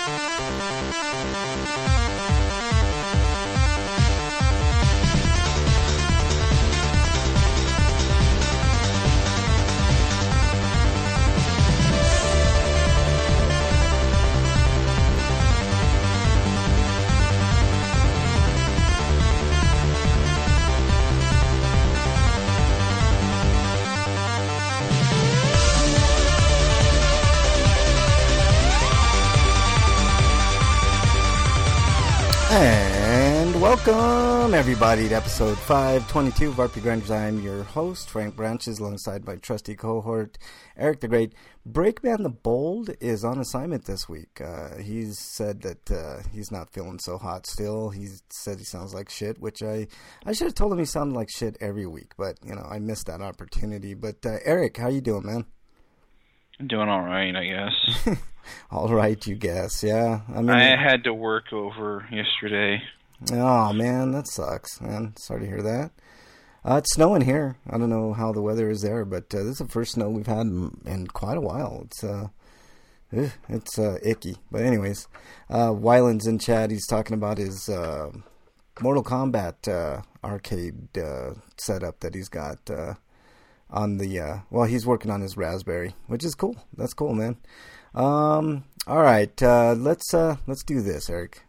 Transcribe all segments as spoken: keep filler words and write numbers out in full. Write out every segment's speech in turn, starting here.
And welcome everybody to episode five twenty-two of R P Grinders. I'm your host, Frank Branches, alongside my trusty cohort, Eric the Great. Breakman the Bold is on assignment this week. Uh, he's said that uh, he's not feeling so hot still. He said he sounds like shit, which I, I should have told him he sounded like shit every week, but, you know, I missed that opportunity. But, uh, Eric, how you doing, man? I'm doing all right, I guess. All right, you guess, yeah. I mean, I had to work over yesterday. Oh, man, that sucks, man. Sorry to hear that. Uh, it's snowing here. I don't know how the weather is there, but uh, this is the first snow we've had in, in quite a while. It's uh, it's uh, icky. But anyways, uh, Wyland's in chat. He's talking about his uh, Mortal Kombat uh, arcade uh, setup that he's got uh, on the, uh, well, he's working on his Raspberry, which is cool. That's cool, man. Um, all right, uh, let's uh, let's do this, Eric.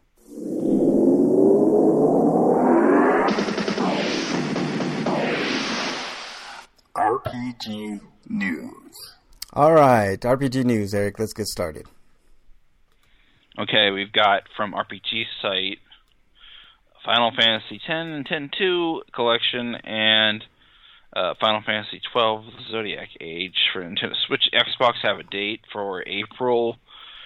R P G News. All right, R P G News, Eric. Let's get started. Okay, we've got from R P G site Final Fantasy X and X two collection and uh, Final Fantasy twelve Zodiac Age for Nintendo Switch. Xbox have a date for April.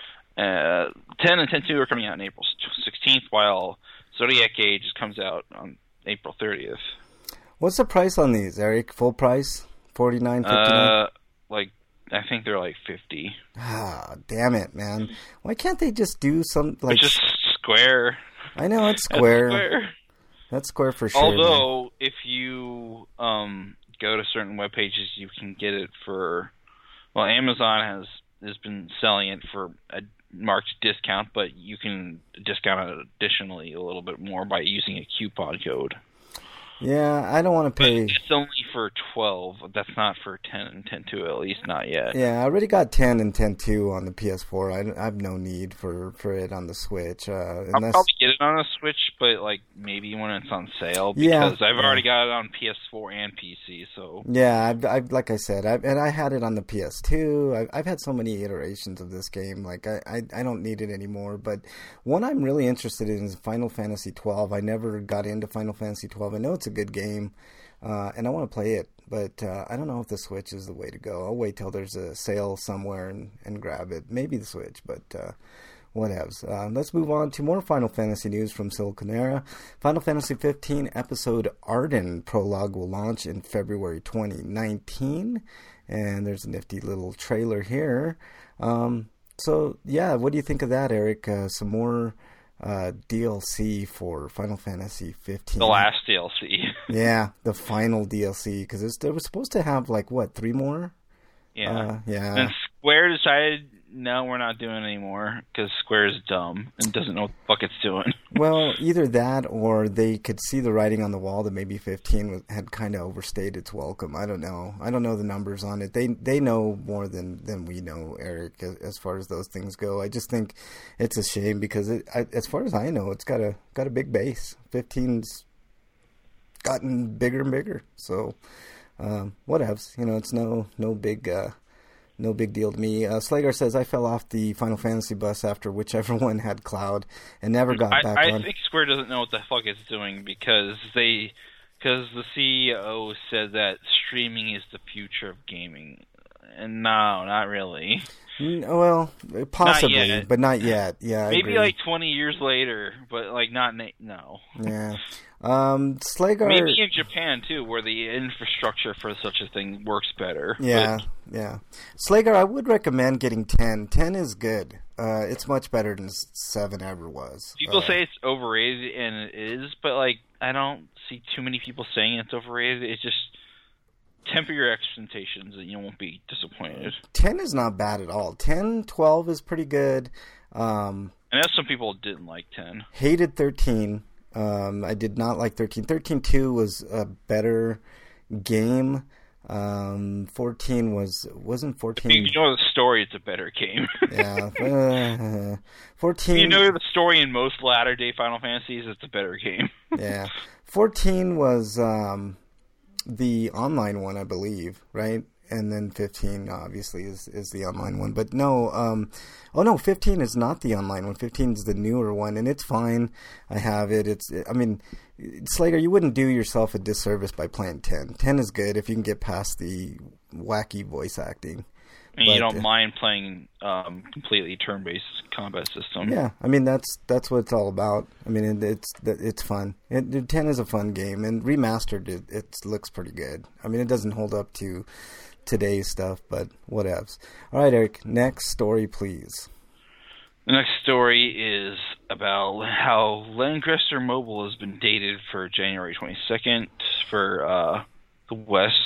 Uh, X and X two are coming out on April sixteenth, while Zodiac Age comes out on April thirtieth. What's the price on these, Eric? Full price? forty-nine fifty-nine? Uh, like, I think they're like fifty. Ah, damn it, man. Why can't they just do some, like... It's just Square. I know, it's Square. That's Square. That's Square for sure. Although, man. if you um go to certain web pages, you can get it for... Well, Amazon has, has been selling it for a marked discount, but you can discount it additionally a little bit more by using a coupon code. Yeah, I don't want to pay... But it's only for twelve. That's not for X and X two, at least not yet. Yeah, I already got X and X two on the P S four. I, I have no need for, for it on the Switch. Uh, I'll unless... probably get it on a Switch, but like maybe when it's on sale, because yeah, I've yeah. already got it on P S four and P C. So yeah, I've, I've like I said, I've, and I had it on the P S two. I've, I've had so many iterations of this game. Like I, I, I don't need it anymore. But one I'm really interested in is Final Fantasy twelve. I never got into Final Fantasy twelve. I know it's a good game. Uh, and I want to play it, but uh, I don't know if the Switch is the way to go. I'll wait till there's a sale somewhere and, and grab it. Maybe the Switch, but uh, whatevs. Uh, let's move on to more Final Fantasy news from Siliconera. Final Fantasy fifteen episode Arden prologue will launch in February twenty nineteen, and there's a nifty little trailer here. Um, so, yeah, what do you think of that, Eric? Uh, some more... Uh, D L C for Final Fantasy fifteen. The last D L C. Yeah, the final D L C, because it was supposed to have, like, what, three more? Yeah. Uh, yeah. And Square decided, no, we're not doing it anymore, because Square is dumb and doesn't know what the fuck it's doing. Well, either that or they could see the writing on the wall that maybe fifteen was, had kind of overstayed its welcome. I don't know. I don't know the numbers on it. They they know more than, than we know, Eric, as, as far as those things go. I just think it's a shame because, it, I, as far as I know, it's got a got a big base. fifteen's gotten bigger and bigger. So, um, whatevs. You know, it's no no big... Uh, No big deal to me. Uh, Slagar says, I fell off the Final Fantasy bus after whichever one had cloud and never got I, back I on. I think Square doesn't know what the fuck it's doing because they, because the C E O said that streaming is the future of gaming. And no, not really. Well, possibly, not yet. but not yet. Yeah, I Maybe agree. like twenty years later, but like not na- no. Yeah. Um, Slagar... Maybe in Japan, too, where the infrastructure for such a thing works better. Yeah, but... yeah. Slagar, I would recommend getting ten. ten is good. Uh, it's much better than seven ever was. People uh, say it's overrated, and it is, but like I don't see too many people saying it's overrated. It's just temper your expectations, and you won't be disappointed. ten is not bad at all. ten, twelve is pretty good. Um, I know some people didn't like ten. Hated thirteen. Um, I did not like thirteen. thirteen two was a better game. Um, fourteen was wasn't fourteen. If you know the story, it's a better game. yeah, uh, fourteen. If you know the story in most latter day Final Fantasies, it's a better game. yeah, fourteen was um, the online one, I believe, right? And then fifteen obviously is, is the online one. But no, um, oh no, fifteen is not the online one. fifteen is the newer one, and it's fine. I have it. It's, I mean, Slager, you wouldn't do yourself a disservice by playing ten. ten is good if you can get past the wacky voice acting. And but, you don't uh, mind playing um, completely turn-based combat system. Yeah, I mean that's that's what it's all about. I mean it, it's it's fun. It, ten is a fun game, and remastered it, it looks pretty good. I mean it doesn't hold up to today's stuff, but whatevs. All right, Eric, next story, please. The next story is about how Lancaster Mobile has been dated for January twenty-second for uh, the West,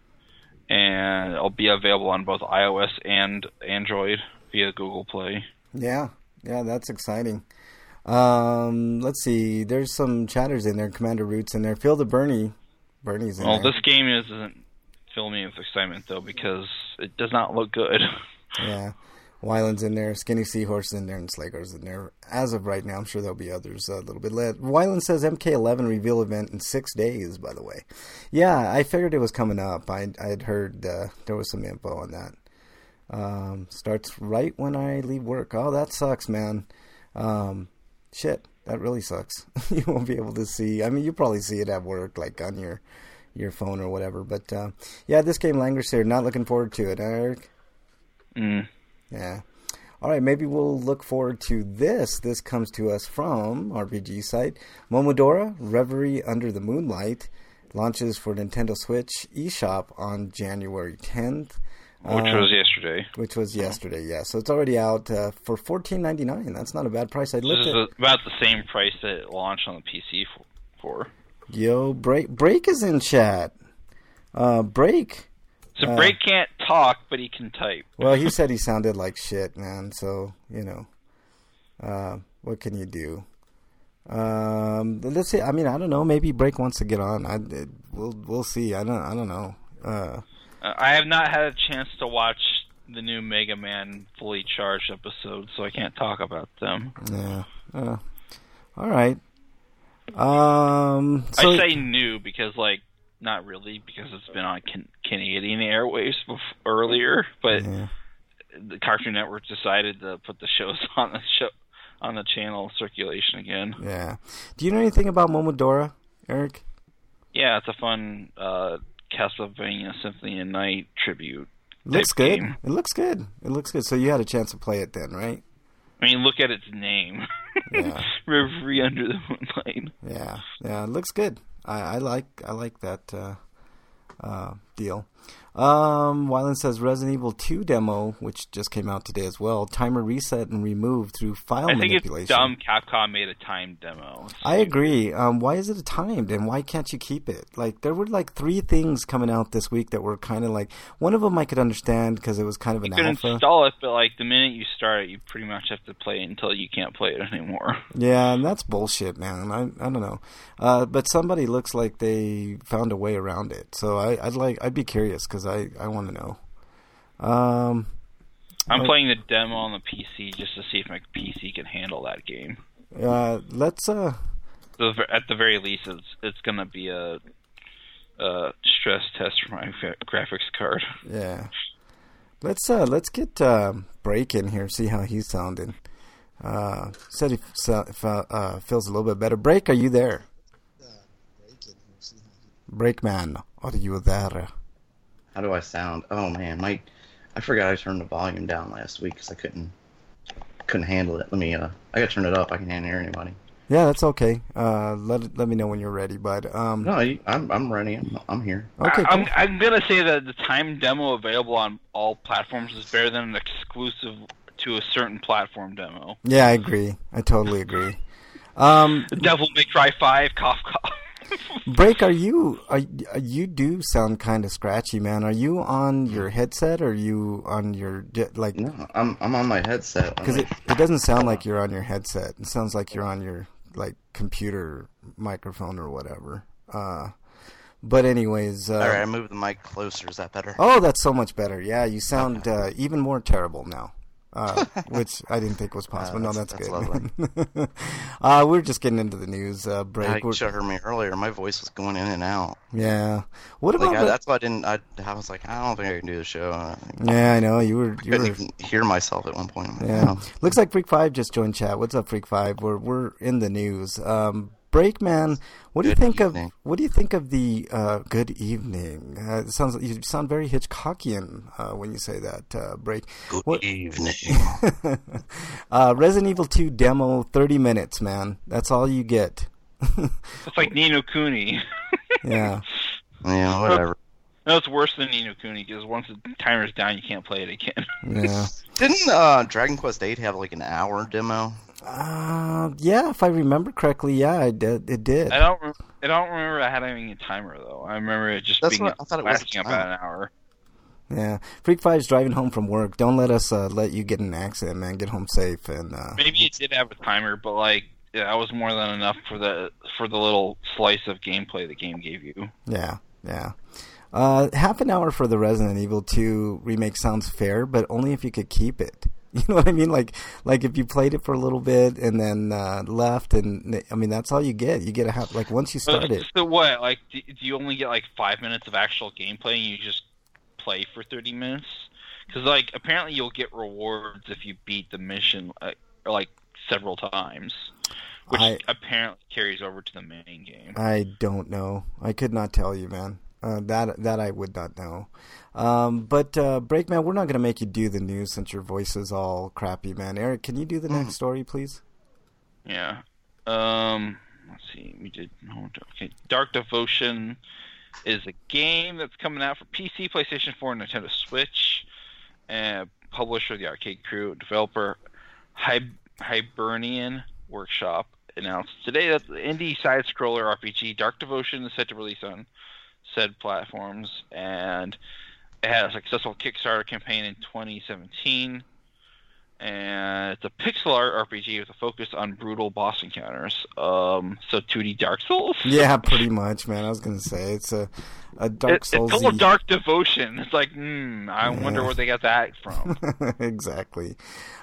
and it'll be available on both iOS and Android via Google Play. Yeah, yeah, that's exciting. Um, let's see, there's some chatters in there, Commander Roots in there. Phil the Bernie, Bernie's in well, there. Well, this game isn't filling me with excitement, though, because it does not look good. Yeah. Wyland's in there, Skinny Seahorse in there, and Slager's in there. As of right now, I'm sure there'll be others uh, a little bit later. Wyland says M K eleven reveal event in six days, by the way. Yeah, I figured it was coming up. I I had heard uh, there was some info on that. Um, starts right when I leave work. Oh, that sucks, man. Um, shit, that really sucks. You won't be able to see. I mean, you probably see it at work, like on your your phone or whatever. But uh, yeah, this game languishes here. Not looking forward to it, huh, Eric? Mm. Yeah. All right, maybe we'll look forward to this. This comes to us from R P G site. Momodora, Reverie Under the Moonlight, launches for Nintendo Switch eShop on January tenth. Which uh, was yesterday. Which was yesterday, yeah. So it's already out uh, for fourteen ninety-nine. That's not a bad price. I looked This is at about the same price that it launched on the P C for. Yo, Break Break is in chat. Uh, Break. So Uh, Break can't talk, but he can type. Well, he said he sounded like shit, man. So, you know, uh, what can you do? Um, let's see. I mean, I don't know. Maybe Break wants to get on. I it, we'll we'll see. I don't I don't know. Uh, Uh, I have not had a chance to watch the new Mega Man Fully Charged episodes, so I can't talk about them. yeah. Uh, all right. Um. So, I say new because, like, not really, because it's been on can- Canadian airwaves bef- earlier, but yeah. the Cartoon Network decided to put the shows on the show on the channel circulation again. Yeah. Do you know anything about Momodora, Eric? Yeah, it's a fun uh, Castlevania Symphony of Night tribute. Looks good. Game. It looks good. It looks good. So you had a chance to play it then, right? I mean, look at its name. Yeah. Reverie Under the Moonlight. Yeah. Yeah. It looks good. I, I like I like that uh, uh, deal. Um, Wyland says Resident Evil two demo, which just came out today as well. Timer reset and remove through file I think manipulation. it's dumb Capcom made a timed demo. I agree. Um, why is it timed, and why can't you keep it? Like, there were like three things coming out this week that were kind of like, one of them I could understand because it was kind of an You can alpha. install it, but like the minute you start it, you pretty much have to play it until you can't play it anymore. Yeah, and that's bullshit, man. I I don't know, uh, but somebody looks like they found a way around it. So I, I'd like I'd be curious because I, I want to know. Um, I'm like, playing the demo on the P C just to see if my P C can handle that game. Uh, let's uh. So at the very least, it's it's gonna be a, a stress test for my gra- graphics card. Yeah, let's uh let's get uh, Break in here, see how he's sounding. Uh, said he f- uh, feels a little bit better. Break, are you there? Breakman, are you there? How do I sound? Oh man, my I forgot I turned the volume down last week because I couldn't couldn't handle it. Let me uh, I gotta turn it up. I can't hear anybody. Yeah, that's okay. Uh, let let me know when you're ready, bud. Um, No, you- I'm I'm ready. I'm I'm here. okay, I, I'm cool. I'm gonna say that the time demo available on all platforms is better than an exclusive to a certain platform demo. Yeah, I agree. I totally agree. Um, Devil May Cry five, cough cough. Break, are you, are, you do sound kind of scratchy, man. Are you on your headset or are you on your, like... No, I'm I'm on my headset. Because it, it doesn't sound like you're on your headset. It sounds like you're on your, like, computer microphone or whatever. Uh, but anyways... Uh, All right, I moved the mic closer. Is that better? Oh, that's so much better. Yeah, you sound uh, even more terrible now. Uh, which I didn't think was possible. Uh, no, that's, that's, that's good. uh, we're just getting into the news uh, break. Yeah, you We're- should have heard me earlier. My voice was going in and out. yeah. What Like about? I, the- that's why I didn't. I, I was like, I don't think I can do the show. I yeah, I know you were. You couldn't were. even hear myself at one point. I'm like, Yeah. oh. Looks like Freak Five just joined chat. What's up, Freak Five? We're we're in the news. Um, Break, man. What do you Good think evening. of? What do you think of the uh, good evening? Uh, it sounds you sound very Hitchcockian uh, when you say that. Uh, Break. Good What- evening. uh, Resident Evil two demo, thirty minutes, man. That's all you get. It's like Nino Kuni. Yeah. Yeah, whatever. No, it's worse than Nino Kuni because once the timer's down, you can't play it again. Yeah. Didn't uh, Dragon Quest eight have like an hour demo? Uh, yeah, if I remember correctly, yeah, I did. It did. I don't. Re- I don't remember having a timer though. I remember it just That's being what- I thought it was a lasting timer. about an hour. Yeah, Freak Five's driving home from work. Don't let us uh, let you get in an accident, man. Get home safe and. Uh, Maybe it did have a timer, but like yeah, that was more than enough for the for the little slice of gameplay the game gave you. yeah, yeah. Uh, half an hour for the Resident Evil two remake sounds fair, but only if you could keep it. You know what I mean? Like, like if you played it for a little bit and then uh, left, and I mean that's all you get. You get a half. Like once you start But it. so what? Like, do, do you only get like five minutes of actual gameplay, and you just play for thirty minutes? Because like apparently you'll get rewards if you beat the mission uh, like several times, which I- apparently carries over to the main game. I don't know. I could not tell you, man. Uh, that that I would not know. Um, but uh, Breakman, we're not going to make you do the news since your voice is all crappy, man. Eric, can you do the next story, please? Yeah. Um. Let's see. We did. Okay. Dark Devotion is a game that's coming out for P C, PlayStation four, and Nintendo Switch. And publisher, the Arcade Crew, developer, Hib- Hibernian Workshop, announced today that the indie side-scroller R P G Dark Devotion is set to release on said platforms, and it had a successful Kickstarter campaign in twenty seventeen. And it's a pixel art R P G with a focus on brutal boss encounters. Um, so two D Dark Souls. Yeah, pretty much, man. I was going to say it's a a Dark It, Souls. it's called Dark Devotion. It's like, hmm, I Yeah. wonder where they got that from. Exactly.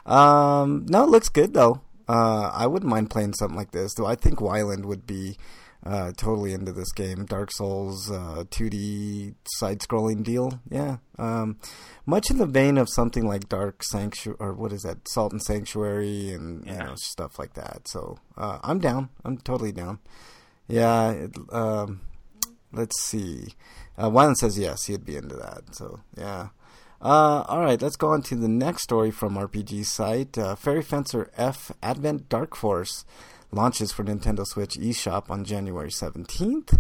Um, no, it looks good though. Uh, I wouldn't mind playing something like this, though. I think Wyland would be uh, totally into this game. Dark Souls, uh, two D side-scrolling deal. Yeah. Um, much in the vein of something like Dark Sanctuary, or what is that, Salt and Sanctuary, and you Yeah. know stuff like that. So uh, I'm down. I'm totally down. Yeah. It, um, let's see. Uh, Wyland says yes, he'd be into that. So yeah. Uh, all right, let's go on to the next story from R P G site. Uh, Fairy Fencer F Advent Dark Force launches for Nintendo Switch eShop on January seventeenth.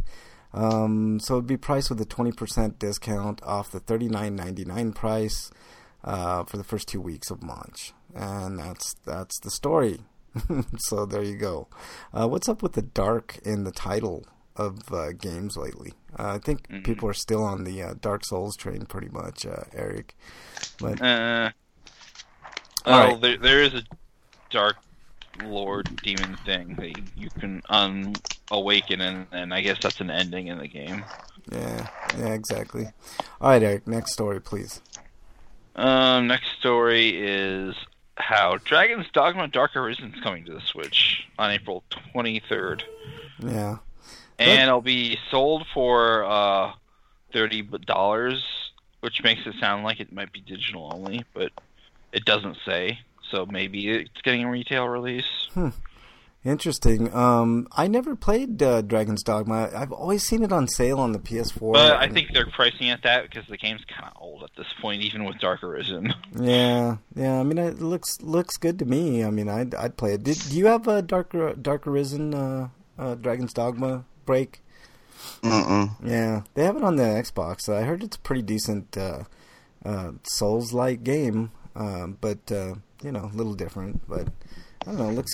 Um, so it'd be priced with a twenty percent discount off the thirty-nine ninety-nine price uh, for the first two weeks of launch. And that's that's the story. So there you go. Uh, what's up with the dark in the title of uh, games lately? Uh, I think Mhm. people are still on the uh, Dark Souls train, pretty much, uh, Eric. But Uh, All oh, right. there, there is a Dark Lord demon thing that you, you can um, awaken, and, and I guess that's an ending in the game. yeah, yeah, exactly. All right, Eric. Next story, please. Um, next story is how Dragon's Dogma Dark Arisen is coming to the Switch on April twenty-third. Yeah, And it'll be sold for uh, thirty dollars, which makes it sound like it might be digital only, but it doesn't say. So maybe it's getting a retail release. interesting. Um, I never played uh, Dragon's Dogma. I've always seen it on sale on the P S four. But I and- think they're pricing it that because the game's kind of old at this point, even with Dark Arisen. Yeah, yeah. I mean, it looks looks good to me. I mean, I'd I'd play it. Did do you have a Dark Dark Arisen uh, uh, Dragon's Dogma break? Mm-mm. Yeah, they have it on the Xbox. I heard it's a pretty decent uh, uh, Souls-like game, uh, but uh, you know, a little different. But I don't know, it looks good.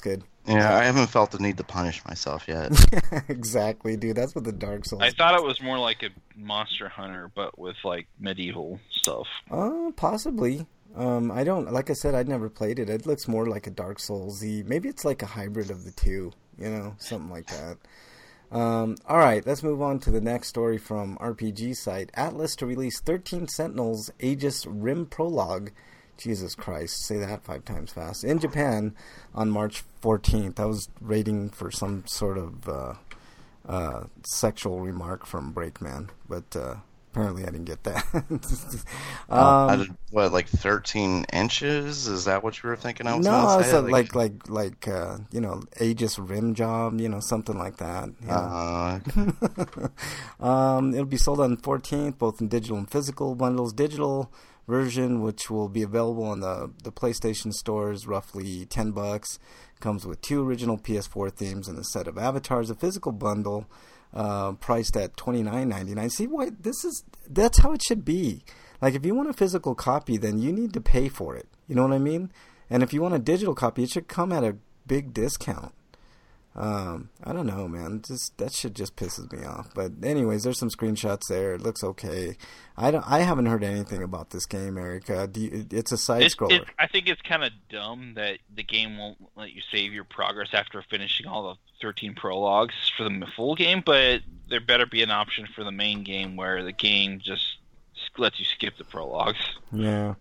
Yeah, I haven't felt the need to punish myself yet. Exactly, dude. That's what the Dark Souls. I thought it was more like a Monster Hunter, but with like medieval stuff. Uh, possibly. Um, I don't. Like I said, I'd never played it. It looks more like a Dark Souls-y. Maybe it's like a hybrid of the two. You know, something like that. Um, all right, let's move on to the next story from R P G site. Atlas to release thirteen Sentinels Aegis Rim Prologue. Jesus Christ, say that five times fast. In Japan on March fourteenth. I was waiting for some sort of uh, uh, sexual remark from Breakman, but uh, apparently I didn't get that. um, uh, did, what, like thirteen inches? Is that what you were thinking I was no, going I to was say? uh, like, like, like, uh, you know, Aegis Rim Job, you know, something like that. You know? Uh, um, it'll be sold on the fourteenth, both in digital and physical bundles. Digital version, which will be available on the, the PlayStation stores, roughly ten bucks. Comes with two original P S four themes and a set of avatars. A physical bundle, uh, priced at twenty-nine ninety-nine. See, what this is? That's how it should be. Like, if you want a physical copy, then you need to pay for it. You know what I mean? And if you want a digital copy, it should come at a big discount. Um, I don't know, man. Just that shit just pisses me off. But anyways, there's some screenshots there. It looks okay. I don't. I haven't heard anything about this game, Erica. Do you, it's a side It's, scroller. it's, I think it's kind of dumb that the game won't let you save your progress after finishing all the thirteen prologues for the full game, but there better be an option for the main game where the game just lets you skip the prologues. Yeah.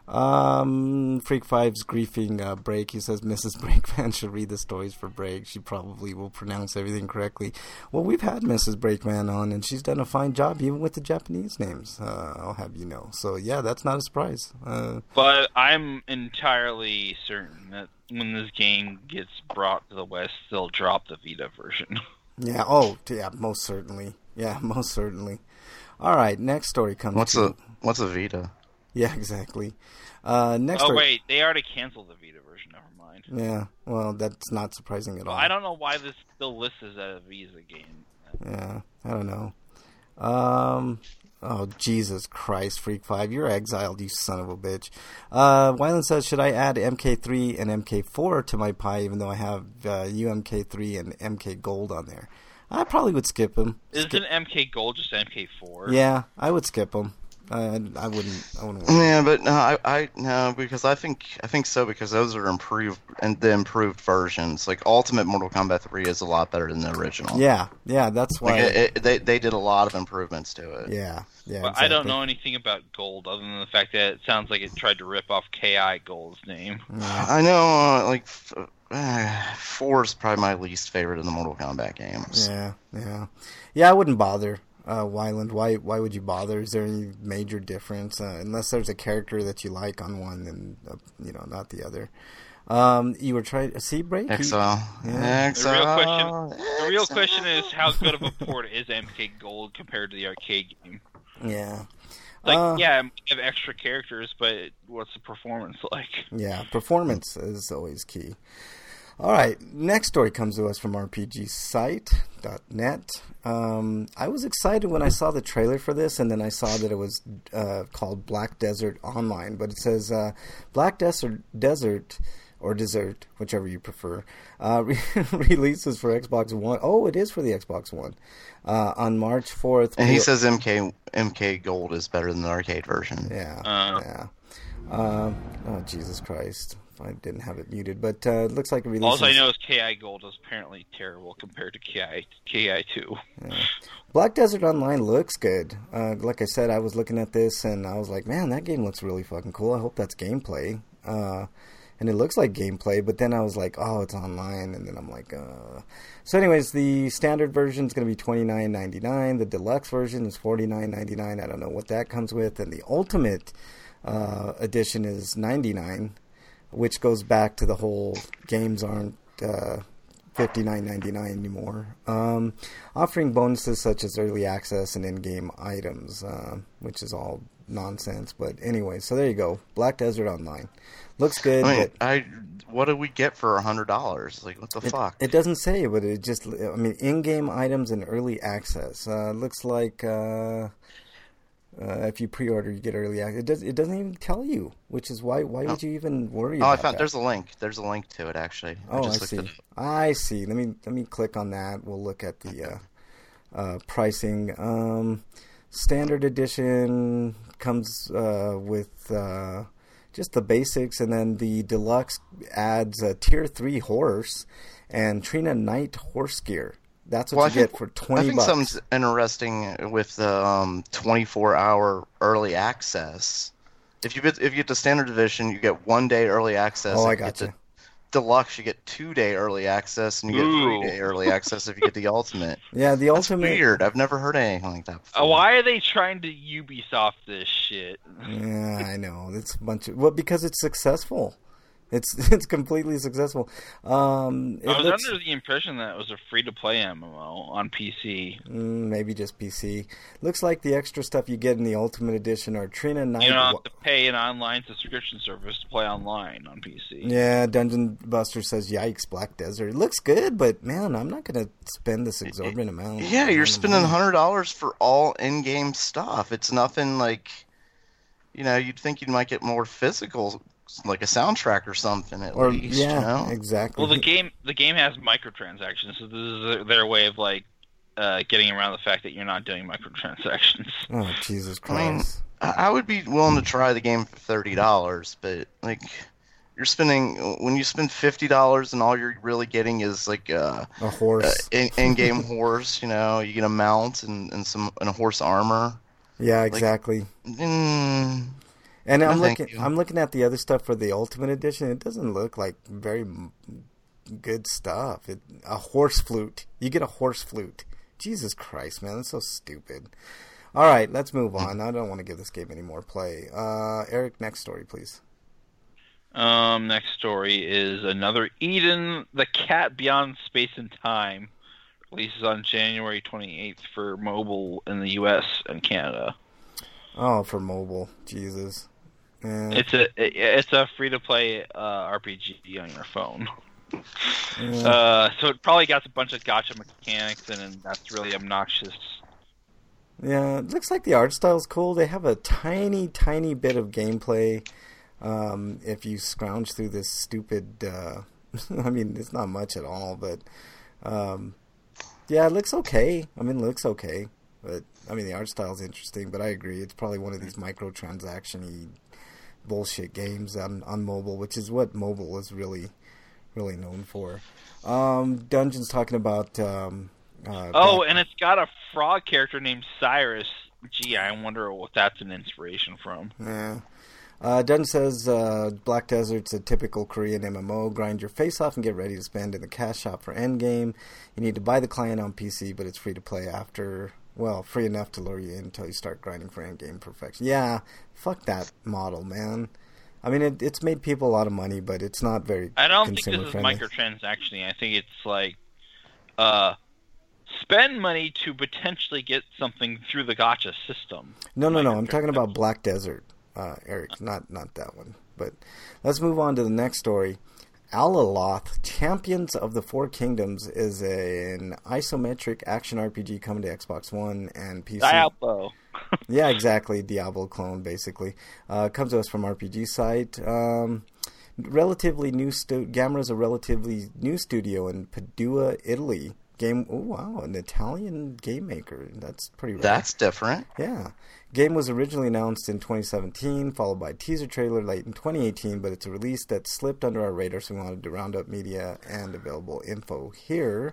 Um, Freak Five's griefing uh, Break. He says Missus Breakman should read the stories for Break. She probably will pronounce everything correctly. Well, we've had Missus Breakman on, and she's done a fine job, even with the Japanese names. Uh, I'll have you know. So yeah, that's not a surprise. Uh, But I'm entirely certain that when this game gets brought to the West, they'll drop the Vita version. yeah. Oh, yeah. Most certainly. Yeah, most certainly. All right. Next story comes. what's to, a what's a Vita? Yeah, exactly. Uh, next. Oh story, wait, they already canceled the Vita version. Never mind. Yeah. Well, that's not surprising at Well, all. I don't know why this still lists as a Visa game. Yeah, I don't know. Um, oh, Jesus Christ, Freak five, you're exiled, you son of a bitch. Uh, Wyland says, should I add M K three and M K four to my pie, even though I have uh, U M K three and M K Gold on there? I probably would skip them. Isn't Skip- M K Gold just M K four? Yeah, I would skip them. Uh, I wouldn't. I wouldn't. Want Yeah, but no, I, I no, because I think I think so because those are improved and the improved versions. Like Ultimate Mortal Kombat three is a lot better than the original. Yeah, yeah, that's why. Like it, it, they they did a lot of improvements to it. yeah, yeah. But I don't exactly. know anything about Gold other than the fact that it sounds like it tried to rip off K I Gold's name. Yeah. I know, uh, like uh, four is probably my least favorite of the Mortal Kombat games. Yeah, yeah, yeah. I wouldn't bother. Uh, Wyland, why why would you bother? Is there any major difference? Uh, unless there's a character that you like on one and uh, you know not the other. Um, you were trying to see Break. Exile. Yeah. The real Exile. question, the real question is how good of a port is M K Gold compared to the arcade game? Yeah. Like, Uh, yeah, you have extra characters, but what's the performance like? Yeah, performance is always key. All right, next story comes to us from R P G Site dot net. Um, I was excited when I saw the trailer for this, and then I saw that it was uh, called Black Desert Online. But it says uh, Black Desert, Desert or Desert, whichever you prefer, uh, re- releases for Xbox One. Oh, it is for the Xbox One uh, on March fourth. And he says M K M K Gold is better than the arcade version. Yeah, Uh. yeah. Uh, oh, Jesus Christ. I didn't have it muted, but uh, it looks like it releases... All I know is K I Gold is apparently terrible compared to K I K I two. Yeah. Black Desert Online looks good. Uh, like I said, I was looking at this and I was like, man, that game looks really fucking cool. I hope that's gameplay. Uh, and it looks like gameplay, but then I was like, oh, it's online, and then I'm like, uh... So anyways, the standard version is going to be twenty-nine ninety-nine. The deluxe version is forty-nine ninety-nine. I don't know what that comes with. And the ultimate uh, edition is ninety-nine, which goes back to the whole games aren't uh, fifty-nine ninety-nine anymore. Um, offering bonuses such as early access and in-game items, uh, which is all nonsense. But anyway, so there you go. Black Desert Online. Looks good. I mean, but I what do we get for a hundred dollars? Like, what the it, fuck? it doesn't say, but it just, I mean, in-game items and early access. Uh, looks like... Uh, Uh, if you pre-order, you get early access. It does. It doesn't even tell you, which is why. Why would you even worry Oh, about I found that? there's a link. There's a link to it actually. Oh, I, just looked see. it up. I see. Let me let me click on that. We'll look at the uh, uh, pricing. Um, standard edition comes uh, with uh, just the basics, and then the deluxe adds a tier three horse and Trina Knight horse gear. That's what Well, you I think, get for twenty I think bucks. something's interesting with the um, twenty-four hour early access. If you get if you get the standard edition, you get one day early access. Oh, If I you get gotcha. the deluxe, you get two day early access, and you get Ooh. three day early access if you get the ultimate. Yeah, the That's ultimate. weird. I've never heard anything like that before. Uh, why are they trying to Ubisoft this shit? Yeah, I know. It's a bunch of well because it's successful. It's it's completely successful. Um, it I was looks, under the impression that it was a free-to-play M M O on P C. mm, maybe just P C. Looks like the extra stuff you get in the Ultimate Edition are Trina Knight. You don't have to pay an online subscription service to play online on P C. Yeah, Dungeon Buster says, "Yikes, Black Desert." It looks good, but man, I'm not gonna spend this exorbitant amount. Yeah, you're on spending money. hundred dollars for all in-game stuff. It's nothing like, you know, you'd think you might get more physical, like a soundtrack or something at Or least. yeah, you know? exactly. Well, the game the game has microtransactions, so this is their- their way of like uh, getting around the fact that you're not doing microtransactions. Oh Jesus I mean, Christ! I I would be willing to try the game for thirty dollars, but like, you're spending when you spend fifty dollars and all you're really getting is like uh, A uh horse. in, in-game horse. You know, you get a mount and, and some and a horse armor. Yeah, exactly. Mm, And I'm No, thank looking. you. I'm looking at the other stuff for the Ultimate Edition. It doesn't look like very m- good stuff. It, a horse flute. You get a horse flute. Jesus Christ, man, that's so stupid. All right, let's move on. I don't want to give this game any more play. Uh, Eric, next story, please. Um, next story is another Eden, the Cat Beyond Space and Time, releases on January twenty-eighth for mobile in the U S and Canada. Oh, for mobile, Jesus. Eh, It's a it's a free to play uh, R P G on your phone. eh. Uh, so it probably got a bunch of gotcha mechanics, and, and that's really obnoxious. Yeah, it looks like the art style's cool. They have a tiny, tiny bit of gameplay. Um, if you scrounge through this stupid, uh, I mean, it's not much at all, but um, yeah, it looks okay. I mean, it looks okay, but I mean, the art style's interesting. But I agree, it's probably one of these microtransaction-y bullshit games on on mobile, which is what mobile is really, really known for. Um, Dungeon's talking about. Um, uh, Oh, Black- and it's got a frog character named Cyrus. Gee, I wonder what that's an inspiration from. Yeah. Uh, Dunn says uh, Black Desert's a typical Korean M M O. Grind your face off and get ready to spend in the cash shop for endgame. You need to buy the client on P C, but it's free to play after. Well, free enough to lure you in until you start grinding for endgame perfection. Yeah, fuck that model, man. I mean, it, it's made people a lot of money, but it's not very I don't think this consumer is friendly. microtransactioning. I think it's like, uh, spend money to potentially get something through the gotcha system. No, no, no. I'm talking about Black Desert, uh, Eric. Not not that one. But let's move on to the next story. Alaloth, Champions of the Four Kingdoms, is a, an isometric action R P G coming to Xbox One and P C. Diablo. Yeah, exactly. Diablo clone, basically. Uh, comes to us from R P G Site. Um, relatively new. Stu- Gamera's a relatively new studio in Padua, Italy. Game. Oh wow, an Italian game maker. That's pretty rare. That's different. Yeah. Game was originally announced in twenty seventeen, followed by a teaser trailer late in twenty eighteen, but it's a release that slipped under our radar, so we wanted to round up media and available info here.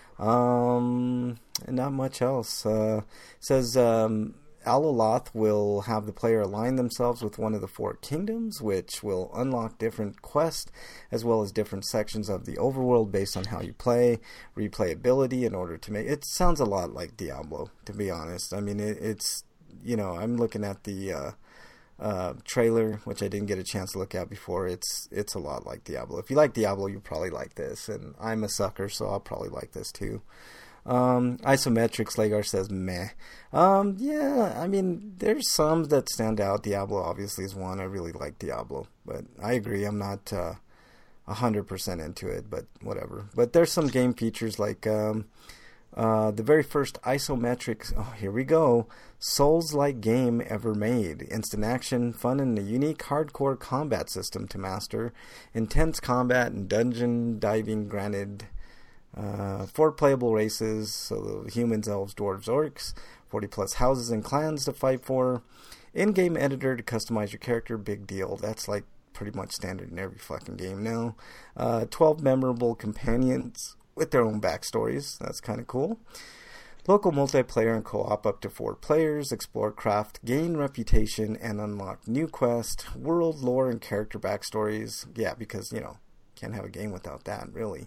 Um, and not much else. Uh, says um, Alaloth will have the player align themselves with one of the four kingdoms, which will unlock different quests as well as different sections of the overworld based on how you play, replayability in order to make it sounds a lot like Diablo, to be honest. I mean, it, it's you know, I'm looking at the uh, uh, trailer, which I didn't get a chance to look at before. It's it's a lot like Diablo. If you like Diablo, you probably like this, and I'm a sucker, so I'll probably like this too. Um, isometric, Slagar says meh. Um, yeah, I mean, there's some that stand out. Diablo obviously is one. I really like Diablo, but I agree, I'm not uh, one hundred percent into it, but whatever. But there's some game features like um, Uh, the very first isometric, oh, here we go, Souls-like game ever made. Instant action, fun, and a unique hardcore combat system to master. Intense combat and dungeon diving granted. Uh, four playable races, so humans, elves, dwarves, orcs. forty plus houses and clans to fight for. In-game editor to customize your character, big deal. That's like pretty much standard in every fucking game now. Uh, twelve memorable companions with their own backstories. That's kind of cool. Local multiplayer and co-op up to four players. Explore, craft, gain reputation, and unlock new quests. World, lore, and character backstories. Yeah, because, you know, can't have a game without that, really.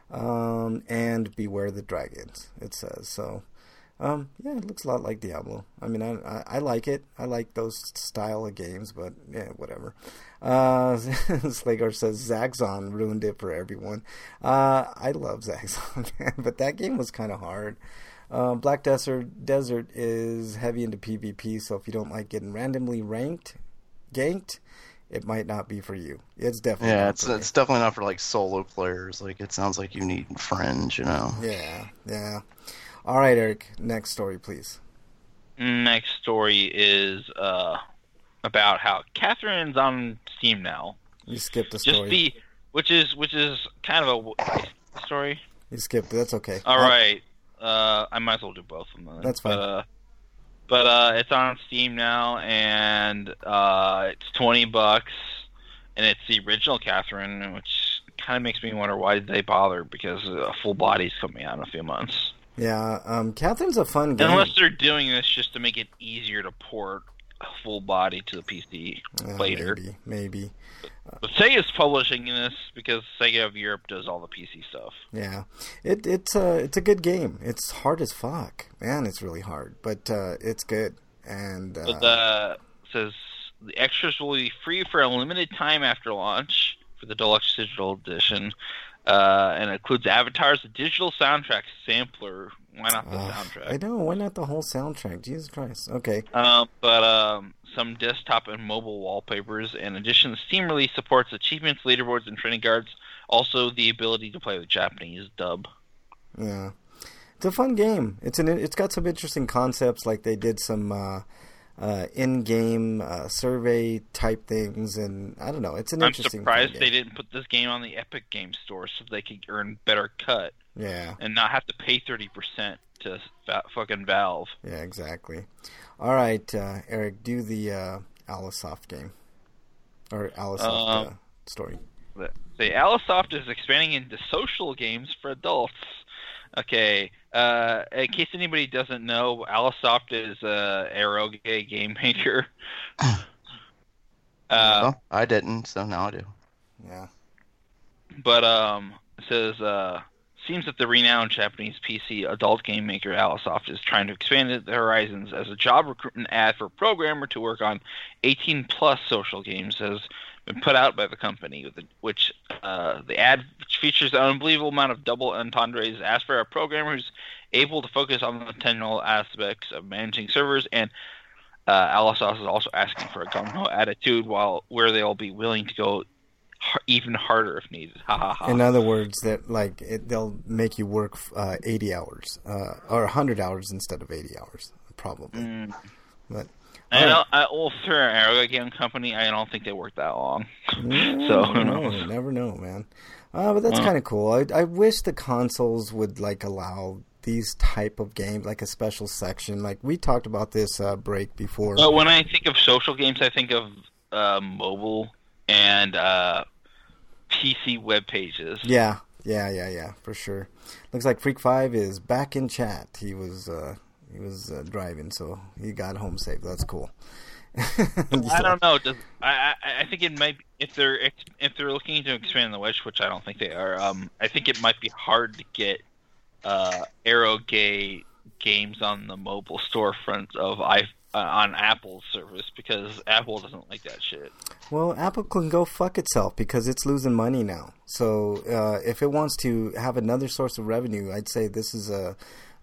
Um, and beware the dragons, it says. So, um, yeah, it looks a lot like Diablo. I mean, I, I, I like it. I like those style of games, but yeah, whatever. Uh, Slagar says Zaxxon ruined it for everyone. Uh, I love Zaxxon, man, but that game was kind of hard. Uh, Black Desert Desert is heavy into PvP, so if you don't like getting randomly ranked, ganked, it might not be for you. It's definitely yeah, not it's for it's definitely not for like solo players. Like it sounds like you need friends, you know. Yeah, yeah. All right, Eric. Next story, please. Next story is uh, about how Catherine's on Steam now. You skipped the Just story. the, which is which is kind of a story. You skipped. That's okay. All Uh, right. Uh, I might as well do both of them. That's fine. But, uh, but uh, it's on Steam now, and uh, it's twenty bucks, and it's the original Catherine, which kind of makes me wonder why did they bother, because a full body's coming out in a few months. Yeah, um, Catherine's a fun game. Unless they're doing this just to make it easier to port a full body to the P C Uh, later. Maybe, maybe. But Sega's publishing this because Sega of Europe does all the P C stuff. Yeah, it it's a it's a good game. It's hard as fuck, man. It's really hard, but uh, it's good. And uh, But uh, says the extras will be free for a limited time after launch for the Deluxe Digital Edition, uh, and it includes avatars, a digital soundtrack sampler. Why not the uh, soundtrack? I know. Why not the whole soundtrack? Jesus Christ. Okay. Um, but um, some desktop and mobile wallpapers. In addition, the Steam release supports achievements, leaderboards, and training cards. Also, the ability to play with Japanese dub. Yeah, it's a fun game. It's an it's got some interesting concepts. Like they did some uh, uh, in-game uh, survey type things, and I don't know. It's an I'm interesting. surprised fun they game. didn't put this game on the Epic Game Store so they could earn better cut. Yeah. And not have to pay thirty percent to va- fucking Valve. Yeah, exactly. All right, uh, Eric, do the uh, Alisoft game. Or Alisoft Um, uh, story. The, the Alisoft is expanding into social games for adults. Okay, uh, in case anybody doesn't know, Alisoft is a eroge game maker. uh, Well, I didn't, so now I do. Yeah. But um, it says uh, seems that the renowned Japanese P C adult game maker Alisoft is trying to expand its horizons as a job recruitment ad for a programmer to work on eighteen plus social games has been put out by the company, with the, which uh, the ad which features an unbelievable amount of double entendres. Asked for a programmer who's able to focus on the technical aspects of managing servers, and uh, Alisoft is also asking for a gung-ho attitude, while where they'll be willing to go even harder if needed. Ha ha ha. In other words, that like it, they'll make you work uh, eighty hours uh, or one hundred hours instead of eighty hours, probably. Mm. But I know, I, well, for an Aeroga game company, I don't think they work that long. So who knows? You never know, man. Uh, but that's Well. kind of cool. I, I wish the consoles would like allow these type of games, like a special section. Like we talked about this uh, break before. But when I think of social games, I think of uh, mobile and uh, P C web pages. Yeah, yeah, yeah, yeah, for sure. Looks like Freak Five is back in chat. He was uh, he was uh, driving, so he got home safe. That's cool. I don't know. Does, I, I I think it might be, if they're ex- if they're looking to expand the wedge, which I don't think they are. Um, I think it might be hard to get uh, Aerogay games on the mobile storefront of i uh, on Apple's service, because Apple doesn't like that shit. Well, Apple can go fuck itself because it's losing money now. So uh, if it wants to have another source of revenue, I'd say this is a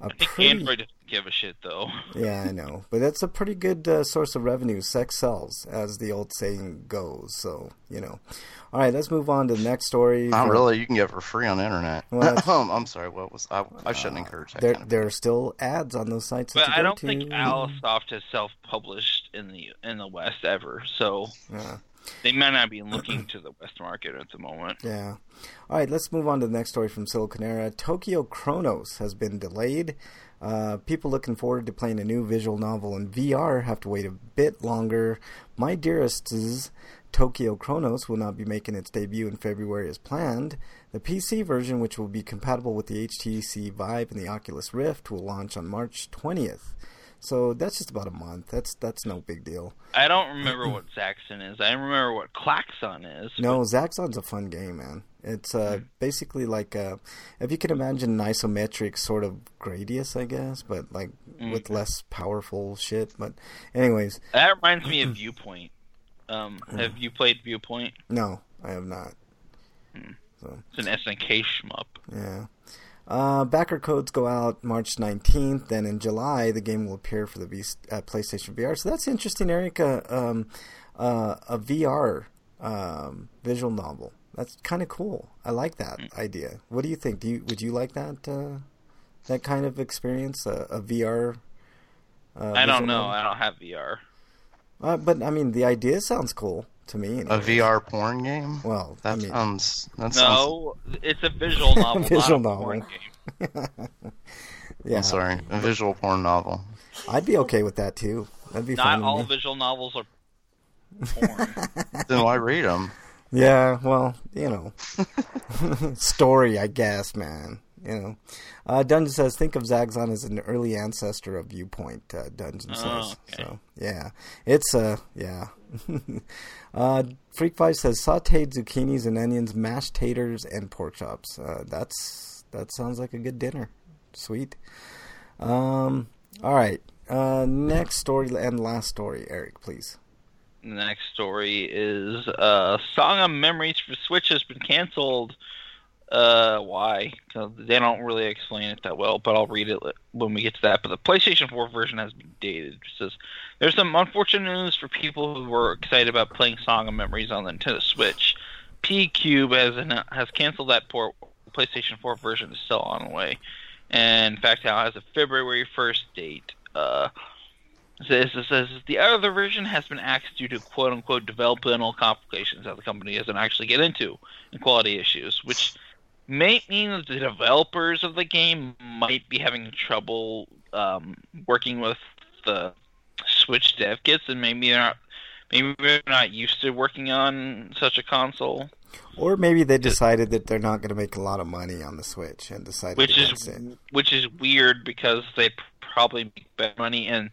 a I think pretty... Android doesn't give a shit, though. Yeah, I know. But that's a pretty good uh, source of revenue. Sex sells, as the old saying goes. So, you know. All right, let's move on to the next story. Not from... really. You can get it for free on the internet. Well, um, I'm sorry. What was I? I shouldn't uh, encourage that. There, kind of there are still ads on those sites. But I don't to. think Alisoft has self-published in the in the West ever. So yeah. They might not be looking to the West market at the moment. Yeah. All right, let's move on to the next story from Silicon Era. Tokyo Chronos has been delayed. Uh, people looking forward to playing a new visual novel in V R have to wait a bit longer. My Dearest's Tokyo Chronos will not be making its debut in February as planned. The P C version, which will be compatible with the H T C Vive and the Oculus Rift, will launch on March twentieth. So that's just about a month. That's that's no big deal. I don't remember what Zaxxon is. I remember what Klaxon is. No, Zaxxon's a fun game, man. It's uh, mm. basically like, a, if you can imagine an isometric sort of Gradius, I guess, but like mm. with less powerful shit. But anyways. That reminds me of Viewpoint. Um, have you played Viewpoint? No, I have not. Hmm. So. It's an S N K shmup. Yeah. Uh, backer codes go out March nineteenth. Then in July, the game will appear for the v- uh, PlayStation V R. So that's interesting, Eric. Uh, um, uh, a V R um, visual novel. That's kind of cool. I like that mm. idea. What do you think? Do you would you like that uh, that kind of experience? Uh, a V R. Uh, I don't know. Novel? I don't have V R. Uh, but I mean, the idea sounds cool to me. Anyways. A V R porn game? Well, that I mean, sounds. That no, sounds... it's a visual novel. visual not a novel. Porn game. Yeah, I'm sorry, a visual porn novel. I'd be okay with that too. That'd be not fun. Not all visual novels are porn. Then why read them? Yeah, well, you know, story, I guess, man. You know, uh, Dungeon says, think of Zaxxon as an early ancestor of Viewpoint. Uh, Dungeon says, oh, okay. So yeah, it's uh, yeah. uh, Freak Five says sautéed zucchinis and onions, mashed taters, and pork chops. Uh, that's that sounds like a good dinner. Sweet. Um, all right. Uh, next story and last story, Eric, please. The next story is uh, Song of Memories for Switch has been canceled. Uh, why? Because they don't really explain it that well, but I'll read it when we get to that. But the PlayStation four version has been dated. It says, there's some unfortunate news for people who were excited about playing Song of Memories on the Nintendo Switch. P-Cube has has canceled that port. PlayStation four version is still on the way. And in fact, now has a February first date. Uh, it says, it says the other version has been axed due to quote-unquote developmental complications that the company doesn't actually get into and quality issues, which may mean that the developers of the game might be having trouble um, working with the Switch dev kits, and maybe they're not, maybe they're not used to working on such a console. Or maybe they decided that they're not going to make a lot of money on the Switch and decided which against is it. Which is weird because they probably make better money, and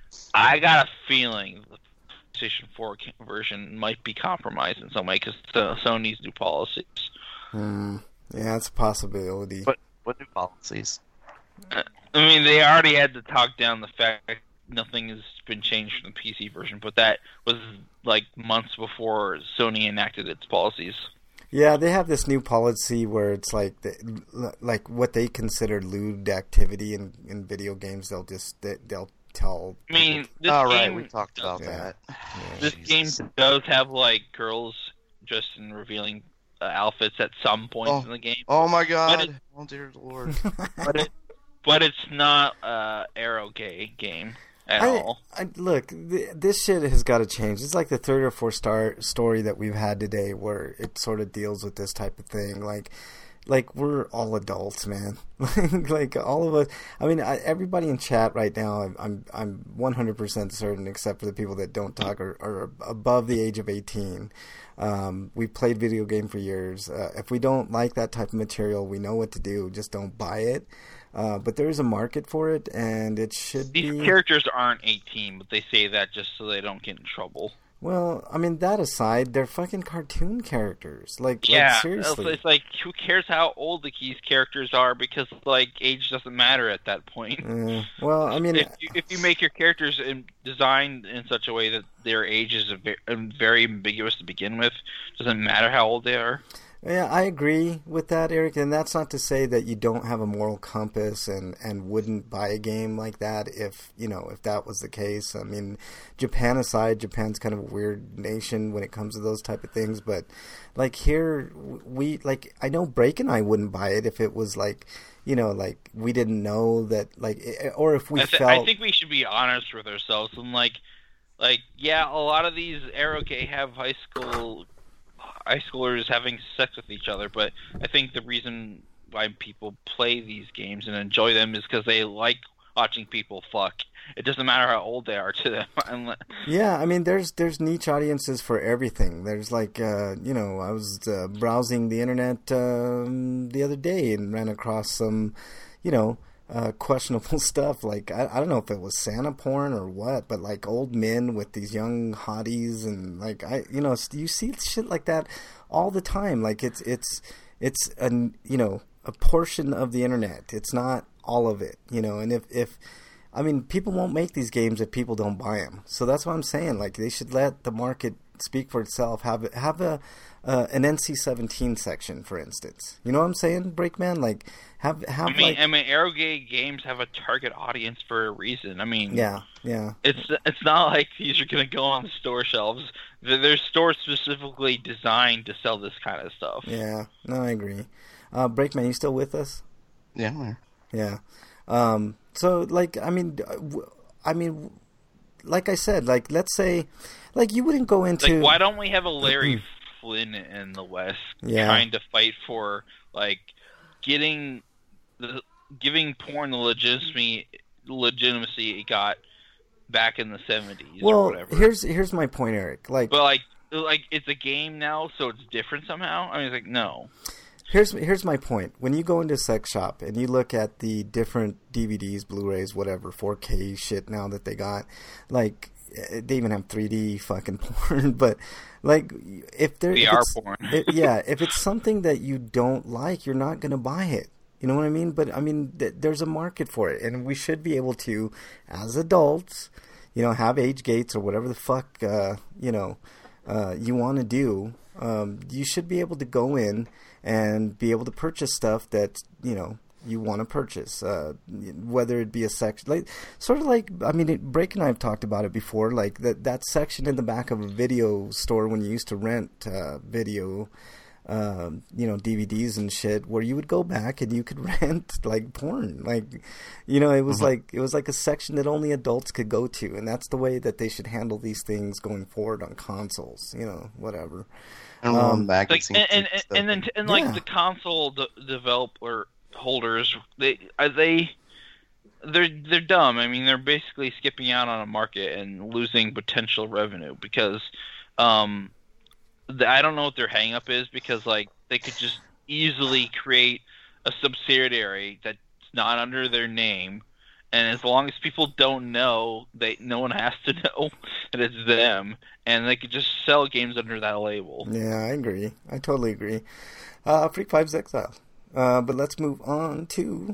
I got a feeling the PlayStation four version might be compromised in some way because Sony's new policies. Hmm. Yeah, it's a possibility. What what new policies? Uh, I mean, they already had to talk down the fact nothing has been changed from the P C version, but that was like months before Sony enacted its policies. Yeah, they have this new policy where it's like the, like what they consider lewd activity in, in video games. They'll just they, they'll tell. I mean, this oh, game, right, we talked about yeah. that. Yeah. This Jesus. game does have like girls dressed in revealing uh, outfits at some points oh. in the game. Oh my God! It, oh dear Lord! but it, but it's not a Arrow gay game at I, all. I, look, th- this shit has got to change. It's like the third or fourth star story that we've had today, where it sort of deals with this type of thing. Like, like we're all adults, man. Like all of us. I mean, I, everybody in chat right now, I'm I'm I'm one hundred percent certain, except for the people that don't talk, are, are above the age of eighteen. Um, we've played video game for years. Uh, if we don't like that type of material, we know what to do. Just don't buy it. Uh, but there is a market for it, and it should These be... These characters aren't eighteen, but they say that just so they don't get in trouble. Well, I mean, that aside, they're fucking cartoon characters. Like, yeah, like seriously. It's like, who cares how old these characters are, because, like, age doesn't matter at that point. Uh, well, I mean... If you, if you make your characters in, designed in such a way that their age is a very, very ambiguous to begin with, doesn't matter how old they are. Yeah, I agree with that, Eric. And that's not to say that you don't have a moral compass and, and wouldn't buy a game like that if, you know, if that was the case. I mean, Japan aside, Japan's kind of a weird nation when it comes to those type of things. But, like, here, we, like, I know Break and I wouldn't buy it if it was, like, you know, like, we didn't know that, like, or if we I th- felt... I think we should be honest with ourselves. And, like, like yeah, a lot of these eroge have high school... high schoolers having sex with each other, but I think the reason why people play these games and enjoy them is because they like watching people fuck. It doesn't matter how old they are to them. Yeah, I mean, there's there's niche audiences for everything. There's like, uh, you know, I was uh, browsing the internet um, the other day and ran across some, you know, Uh, questionable stuff. Like, I, I don't know if it was Santa porn or what, but like old men with these young hotties and like, I, you know, you see shit like that all the time. Like it's, it's, it's a, you know, a portion of the internet. It's not all of it, you know, and if, if, I mean, people won't make these games if people don't buy them. So that's what I'm saying. Like they should let the market speak for itself. Have have a uh, an N C seventeen section, for instance. You know what I'm saying, Breakman? Like have have. I mean, like, I mean, eroge games have a target audience for a reason. I mean, yeah, yeah. It's it's not like these are going to go on the store shelves. There's stores specifically designed to sell this kind of stuff. Yeah, no, I agree. Uh, Breakman, you still with us? Yeah, I'm there. Yeah. Um, so, like, I mean, I mean, like I said, like, let's say, like, you wouldn't go into... Like, why don't we have a Larry Flynn in the West yeah. trying to fight for, like, getting, the, giving porn the legitimacy, legitimacy it got back in the seventies well, or whatever. here's here's my point, Eric. Like, but, like, like, it's a game now, so it's different somehow? I mean, it's like, no. Here's here's my point. When you go into a sex shop and you look at the different D V Ds, Blu-rays, whatever, four K shit now that they got, like they even have three D fucking porn. But like if there V R porn, it, yeah, if it's something that you don't like, you're not gonna buy it. You know what I mean? But I mean, th- there's a market for it, and we should be able to, as adults, you know, have age gates or whatever the fuck uh, you know uh, you want to do. Um, you should be able to go in and be able to purchase stuff that, you know, you want to purchase, uh, whether it be a section, like, sort of like, I mean, it, Break and I have talked about it before, like that, that section in the back of a video store when you used to rent uh, video, uh, you know, D V Ds and shit, where you would go back and you could rent, like, porn. Like, you know, it was uh-huh. like, it was like a section that only adults could go to, and that's the way that they should handle these things going forward on consoles, you know, whatever. And um, back like, and, and, and, and then and like yeah. the console de- developer holders, they are they they're they're dumb. I mean, they're basically skipping out on a market and losing potential revenue because um, the, I don't know what their hang up is because like they could just easily create a subsidiary that's not under their name. And as long as people don't know, they no one has to know that it's them, and they could just sell games under that label. Yeah, I agree. I totally agree. Uh, Freak Five's Exile. Uh, but let's move on to.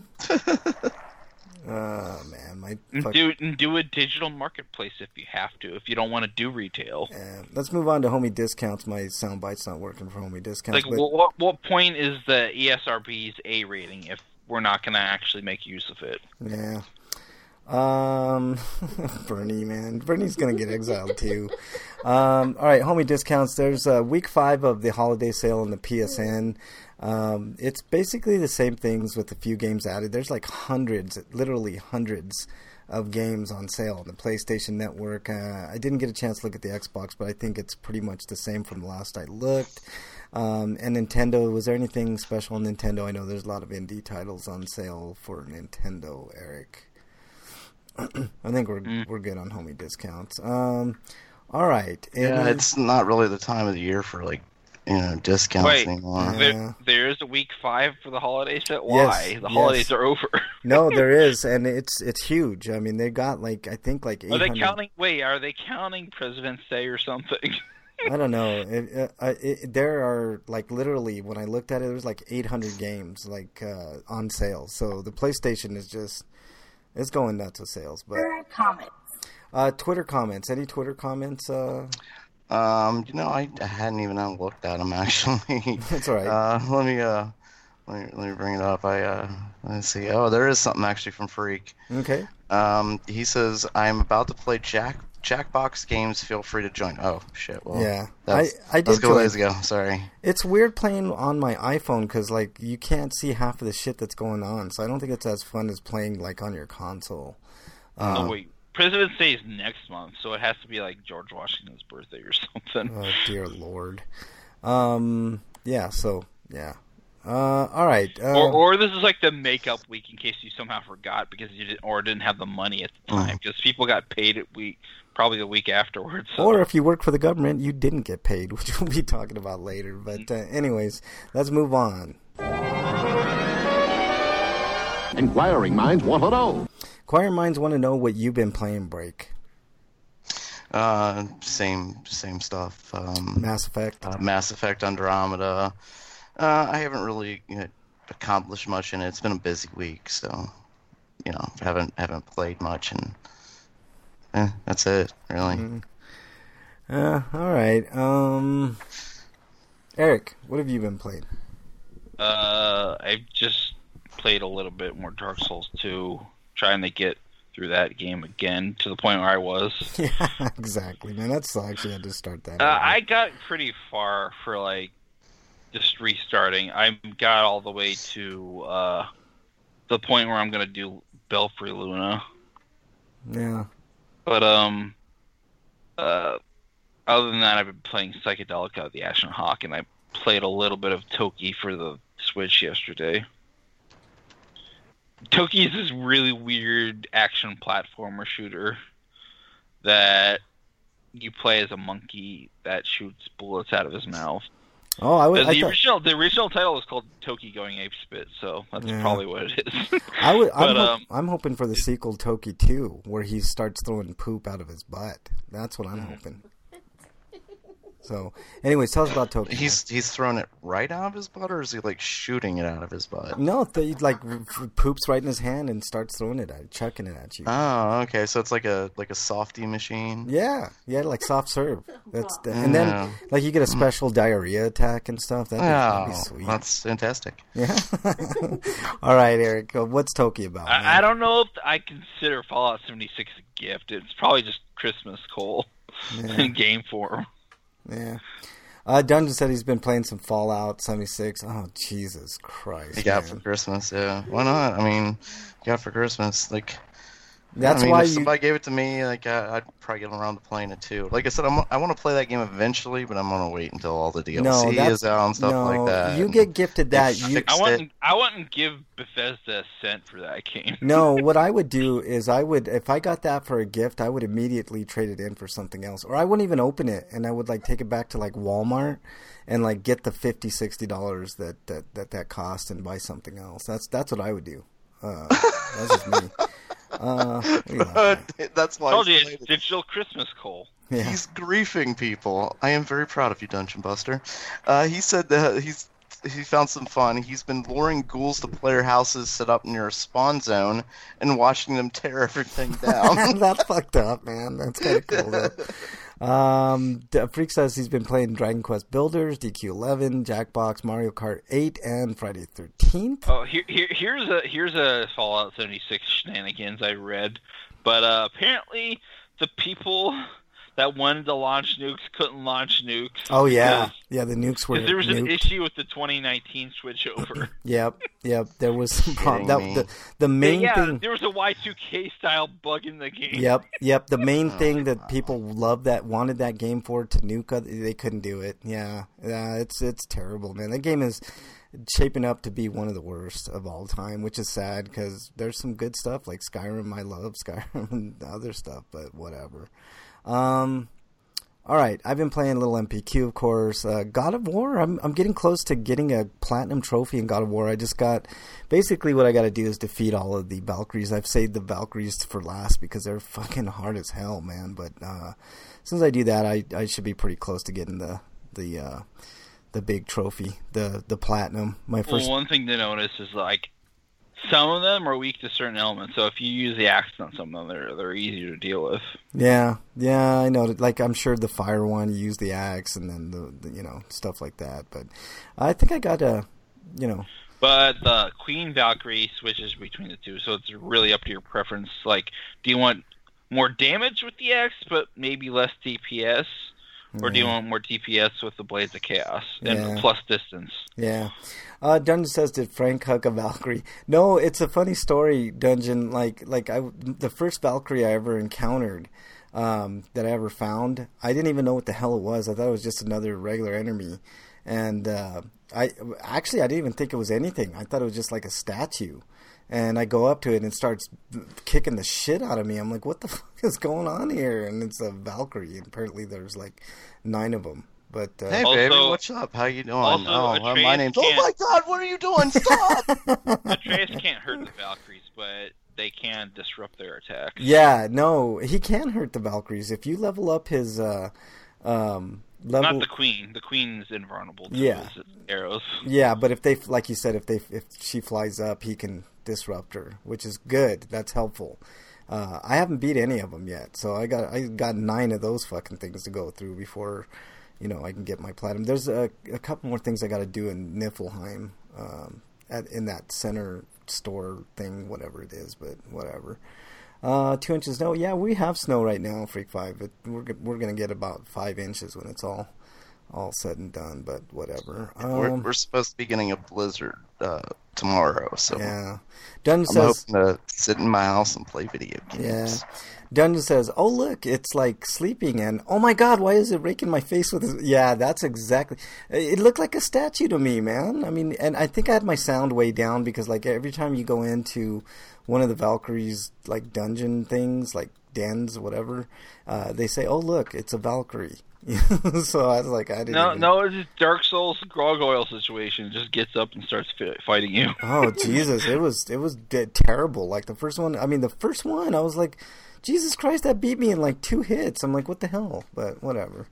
Oh man, my. Fuck... Do do a digital marketplace if you have to. If you don't want to do retail. Yeah. Let's move on to Homie Discounts. My soundbite's not working for Homie Discounts. Like, but... what what point is the E S R B's A rating if we're not going to actually make use of it? Yeah. Um, Bernie, man, Bernie's gonna get exiled too. Um, all right, Homie Discounts. There's uh, week five of the holiday sale on the P S N. Um, it's basically the same things with a few games added. There's like hundreds, literally hundreds of games on sale on the PlayStation Network. Uh, I didn't get a chance to look at the Xbox, but I think it's pretty much the same from the last I looked. Um, and Nintendo, was there anything special on Nintendo? I know there's a lot of indie titles on sale for Nintendo, Eric. I think we're mm. we're good on Homie Discounts. Um, all right. And yeah, it's not really the time of the year for like you know discounts Wait, anymore. There, yeah. there is a week five for the holiday set. Why? Yes, the holidays yes. are over. No, there is, and it's it's huge. I mean, they got like I think like eight hundred. Are they counting? Wait, are they counting President's Day or something? I don't know. It, uh, it, there are like literally when I looked at it, there was like eight hundred games like uh, on sale. So the PlayStation is just. It's going nuts with sales, but Twitter comments. Uh, Twitter comments. Any Twitter comments? Uh... Um, you know, I, I hadn't even looked at them actually. That's all right. Uh, let me uh, let me let me bring it up. I uh, let's see. Oh, there is something actually from Freak. Okay. Um, he says, "I'm about to play Jack Jackbox games. Feel free to join." Oh shit! Well, Yeah, that's, I I did that's a couple join. days ago. Sorry. It's weird playing on my iPhone because like you can't see half of the shit that's going on. So I don't think it's as fun as playing like on your console. Oh Um, wait, President's Day is next month, so it has to be like George Washington's birthday or something. Oh dear lord. Um. Yeah. So yeah. Uh. All right. Uh, Or, or this is like the makeup week in case you somehow forgot because you didn't or didn't have the money at the time because people got paid at week probably the week afterwards. So. Or if you work for the government, you didn't get paid, which we'll be talking about later. But uh, anyways, let's move on. Inquiring minds want to know. Inquiring minds want to know what you've been playing, Break. Uh, same same stuff. Um, Mass Effect. uh, Mass Effect Andromeda. Uh, I haven't really you know, accomplished much in it. It's been a busy week, so you know, haven't haven't played much, and eh, that's it, really. Mm. Uh, all right. Um, Eric, what have you been playing? Uh, I've just played a little bit more Dark Souls two, trying to get through that game again to the point where I was. Yeah, exactly, man. That sucks. You had to start that. Uh, over. I got pretty far for like just restarting. I got all the way to uh, the point where I'm gonna do Belfry Luna, Yeah. but um, uh, other than that, I've been playing Psychedelica, the Ashen Hawk, and I played a little bit of Toki for the Switch yesterday. Toki is this really weird action platformer shooter that you play as a monkey that shoots bullets out of his mouth. Oh, I would. The, I the thought, original, the original title was called Toki Going Ape Spit, so that's Yeah. probably what it is. I would. I'm, but, ho- um, I'm hoping for the sequel, Toki two, where he starts throwing poop out of his butt. That's what I'm Mm-hmm. hoping. So, anyways, tell us about Toki. He's he's throwing it right out of his butt, or is he like shooting it out of his butt? No, th- he, like r- poops right in his hand and starts throwing it at, chucking it at you. Oh, okay. So it's like a like a softy machine. Yeah, yeah, like soft serve. That's the, and then Yeah. like you get a special diarrhea attack and stuff. That'd be, that'd be Oh, sweet. that's fantastic. Yeah. All right, Eric. Uh, what's Toki about? man? I, I don't know if I consider Fallout seventy-six a gift. It's probably just Christmas coal Yeah. in game form. Yeah. Uh, Dungeon said he's been playing some Fallout seventy-six. Oh, Jesus Christ. You got man. for Christmas, yeah. Why not? I mean, you got for Christmas, like. That's I mean, why if you. somebody gave it to me, like I, I'd probably get around to playing it too. Like I said, I'm, I want to play that game eventually, but I'm gonna wait until all the D L C No, that's, is out and stuff no, like that. you get gifted They that. You, fixed I it. wouldn't. I wouldn't give Bethesda a cent for that game. no, what I would do is I would, if I got that for a gift, I would immediately trade it in for something else. Or I wouldn't even open it, and I would like take it back to like Walmart and like get the fifty dollars, sixty dollars that, that, that, that cost and buy something else. That's that's what I would do. Uh, that's just me. Uh, what are you laughing at? That's why Told you, he's, it's playing it. digital Christmas coal. Yeah. He's griefing people. I am very proud of you, Dungeon Buster. Uh, he said that he's he found some fun. He's been luring ghouls to player houses set up near a spawn zone and watching them tear everything down. That's fucked up, man. That's kind of cool, though. Um, D- Freak says he's been playing Dragon Quest Builders, D Q eleven, Jackbox, Mario Kart eight, and Friday the thirteenth. Oh, here, here, here's a here's a Fallout seventy-six shenanigans I read, but uh, apparently the people that wanted to launch nukes couldn't launch nukes. Oh, yeah. because- Yeah, the nukes were Because there was an nuked. issue with the twenty nineteen switch over. Yep, yep. There was some problem. Kidding That, me. the, the main yeah, thing... there was a Y two K style bug in the game. Yep, yep. The main Oh, thing that people loved that wanted that game for to nuke, other- they couldn't do it. Yeah, yeah. It's it's terrible, man. That game is shaping up to be one of the worst of all time, which is sad because there's some good stuff like Skyrim. I love Skyrim and other stuff, but whatever. Um, all right, I've been playing a little M P Q, of course. Uh, God of War. I'm I'm getting close to getting a platinum trophy in God of War. I just got basically what I got to do is defeat all of the Valkyries. I've saved the Valkyries for last because they're fucking hard as hell, man. But uh, since I do that, I, I should be pretty close to getting the the uh, the big trophy, the the platinum. My Well, first. one thing to notice is like some of them are weak to certain elements. So if you use the axe on some of them, they're they're easier to deal with. Yeah, yeah, I know. Like I'm sure the fire one, you use the axe, and then the, the you know stuff like that. But I think I got a, you know. But the Queen Valkyrie switches between the two, so it's really up to your preference. Like, do you want more damage with the axe, but maybe less D P S? Or do you want more D P S with the Blades of Chaos and Yeah. plus distance? Yeah. Uh, Dungeon says, did Frank hug a Valkyrie? No, it's a funny story, Dungeon. Like, like I, the first Valkyrie I ever encountered, um, that I ever found, I didn't even know what the hell it was. I thought it was just another regular enemy. And uh, I actually, I didn't even think it was anything. I thought it was just like a statue. And I go up to it and it starts kicking the shit out of me. I'm like, what the fuck is going on here? And it's a Valkyrie. And apparently there's like nine of them. But uh, Hey, Also- baby, what's up? How you doing? also, oh, uh, Atreus my name's... Oh, can't- my God, what are you doing? Stop! Atreus can't hurt the Valkyries, but they can disrupt their attacks. yeah, no, he can hurt the Valkyries. If you level up his... Uh, um, level, Not the Queen. The Queen's invulnerable to Yeah. his arrows. Yeah, but if they, like you said, if they, if she flies up, he can disrupt her, which is good. That's helpful. Uh, I haven't beat any of them yet, so I got I got nine of those fucking things to go through before, you know, I can get my platinum. There's a, a couple more things I got to do in Niflheim, um, at in that center store thing, whatever it is, but whatever. Uh, two inches snow. Yeah, we have snow right now, Freak Five. It, we're we're gonna get about five inches when it's all all said and done. But whatever. Um, we're, we're supposed to be getting a blizzard uh, tomorrow, so yeah. Dungeon I'm says. hoping to sit in my house and play video Yeah. games. Dungeon says, "Oh look, it's like sleeping." And oh my God, why is it raking my face with his? Yeah, that's exactly. It looked like a statue to me, man. I mean, and I think I had my sound way down because like every time you go into one of the Valkyries like dungeon things, like dens, whatever, uh, they say, "Oh look, it's a Valkyrie." So I was like, I didn't. No, even... no, it's just Dark Souls gargoyle situation. It just gets up and starts fi- fighting you. Oh Jesus, it was it was de- terrible. Like the first one, I mean, the first one, I was like, Jesus Christ, that beat me in like two hits. I'm like, what the hell? But whatever.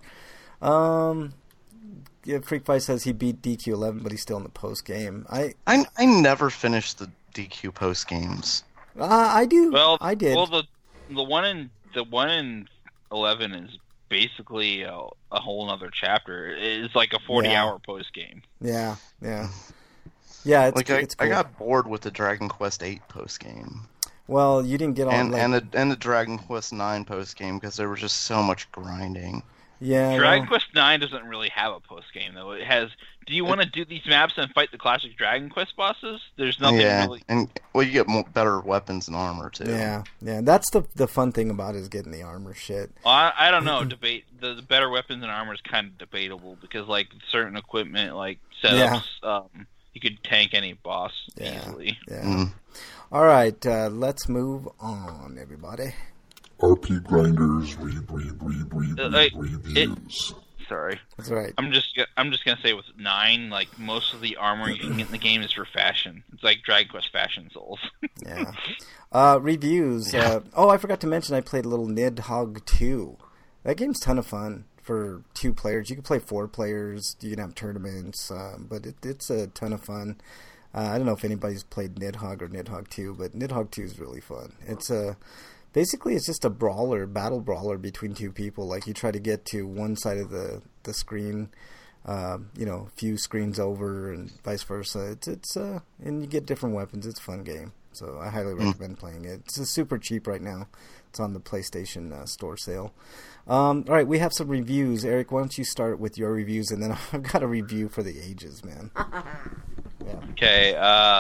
Um, yeah, Freak Fight says he beat D Q eleven, but he's still in the post game. I I I never finished the D Q post games. uh, I do. Well, I did. Well, the the one in the one in eleven is basically a, a whole other chapter. It's like a forty Yeah. hour post game. Yeah, yeah, yeah. It's Like I, it's cool. I got bored with the Dragon Quest eight post game Well, you didn't get all and like, and the and the Dragon Quest nine post game because there was just so much grinding. yeah. Dragon well, Quest nine doesn't really have a post game though. It has. Do you want to do these maps and fight the classic Dragon Quest bosses? There's nothing yeah, really. and well, you get more, better weapons and armor too. yeah, yeah. That's the the fun thing about it is getting the armor shit. Well, I, I don't know. Debate the, the better weapons and armor is kind of debatable because like certain equipment, like setups, um, you could tank any boss Yeah. easily. Yeah. Mm. All right, uh, let's move on, everybody. R P Grinders re re re re Uh, re like, reviews. Sorry, That's right. I'm just go- I'm just gonna say with nine, like most of the armor you can get in the game is for fashion. It's like Dragon Quest Fashion Souls. Yeah. Uh, reviews. Uh, oh, I forgot to mention I played a little Nidhogg two. That game's a ton of fun for two players. You can play four players. You can have tournaments, um, but it, it's a ton of fun. Uh, I don't know if anybody's played Nidhogg or Nidhogg two, but Nidhogg two is really fun. It's a basically it's just a brawler, battle brawler between two people. Like you try to get to one side of the the screen, uh, you know, a few screens over, and vice versa. It's it's uh, and you get different weapons. It's a fun game, so I highly recommend playing it. It's uh, super cheap right now. It's on the PlayStation uh, Store sale. Um, all right, we have some reviews. Eric, why don't you start with your reviews, and then I've got a review for the ages, man. Yeah. Okay, uh,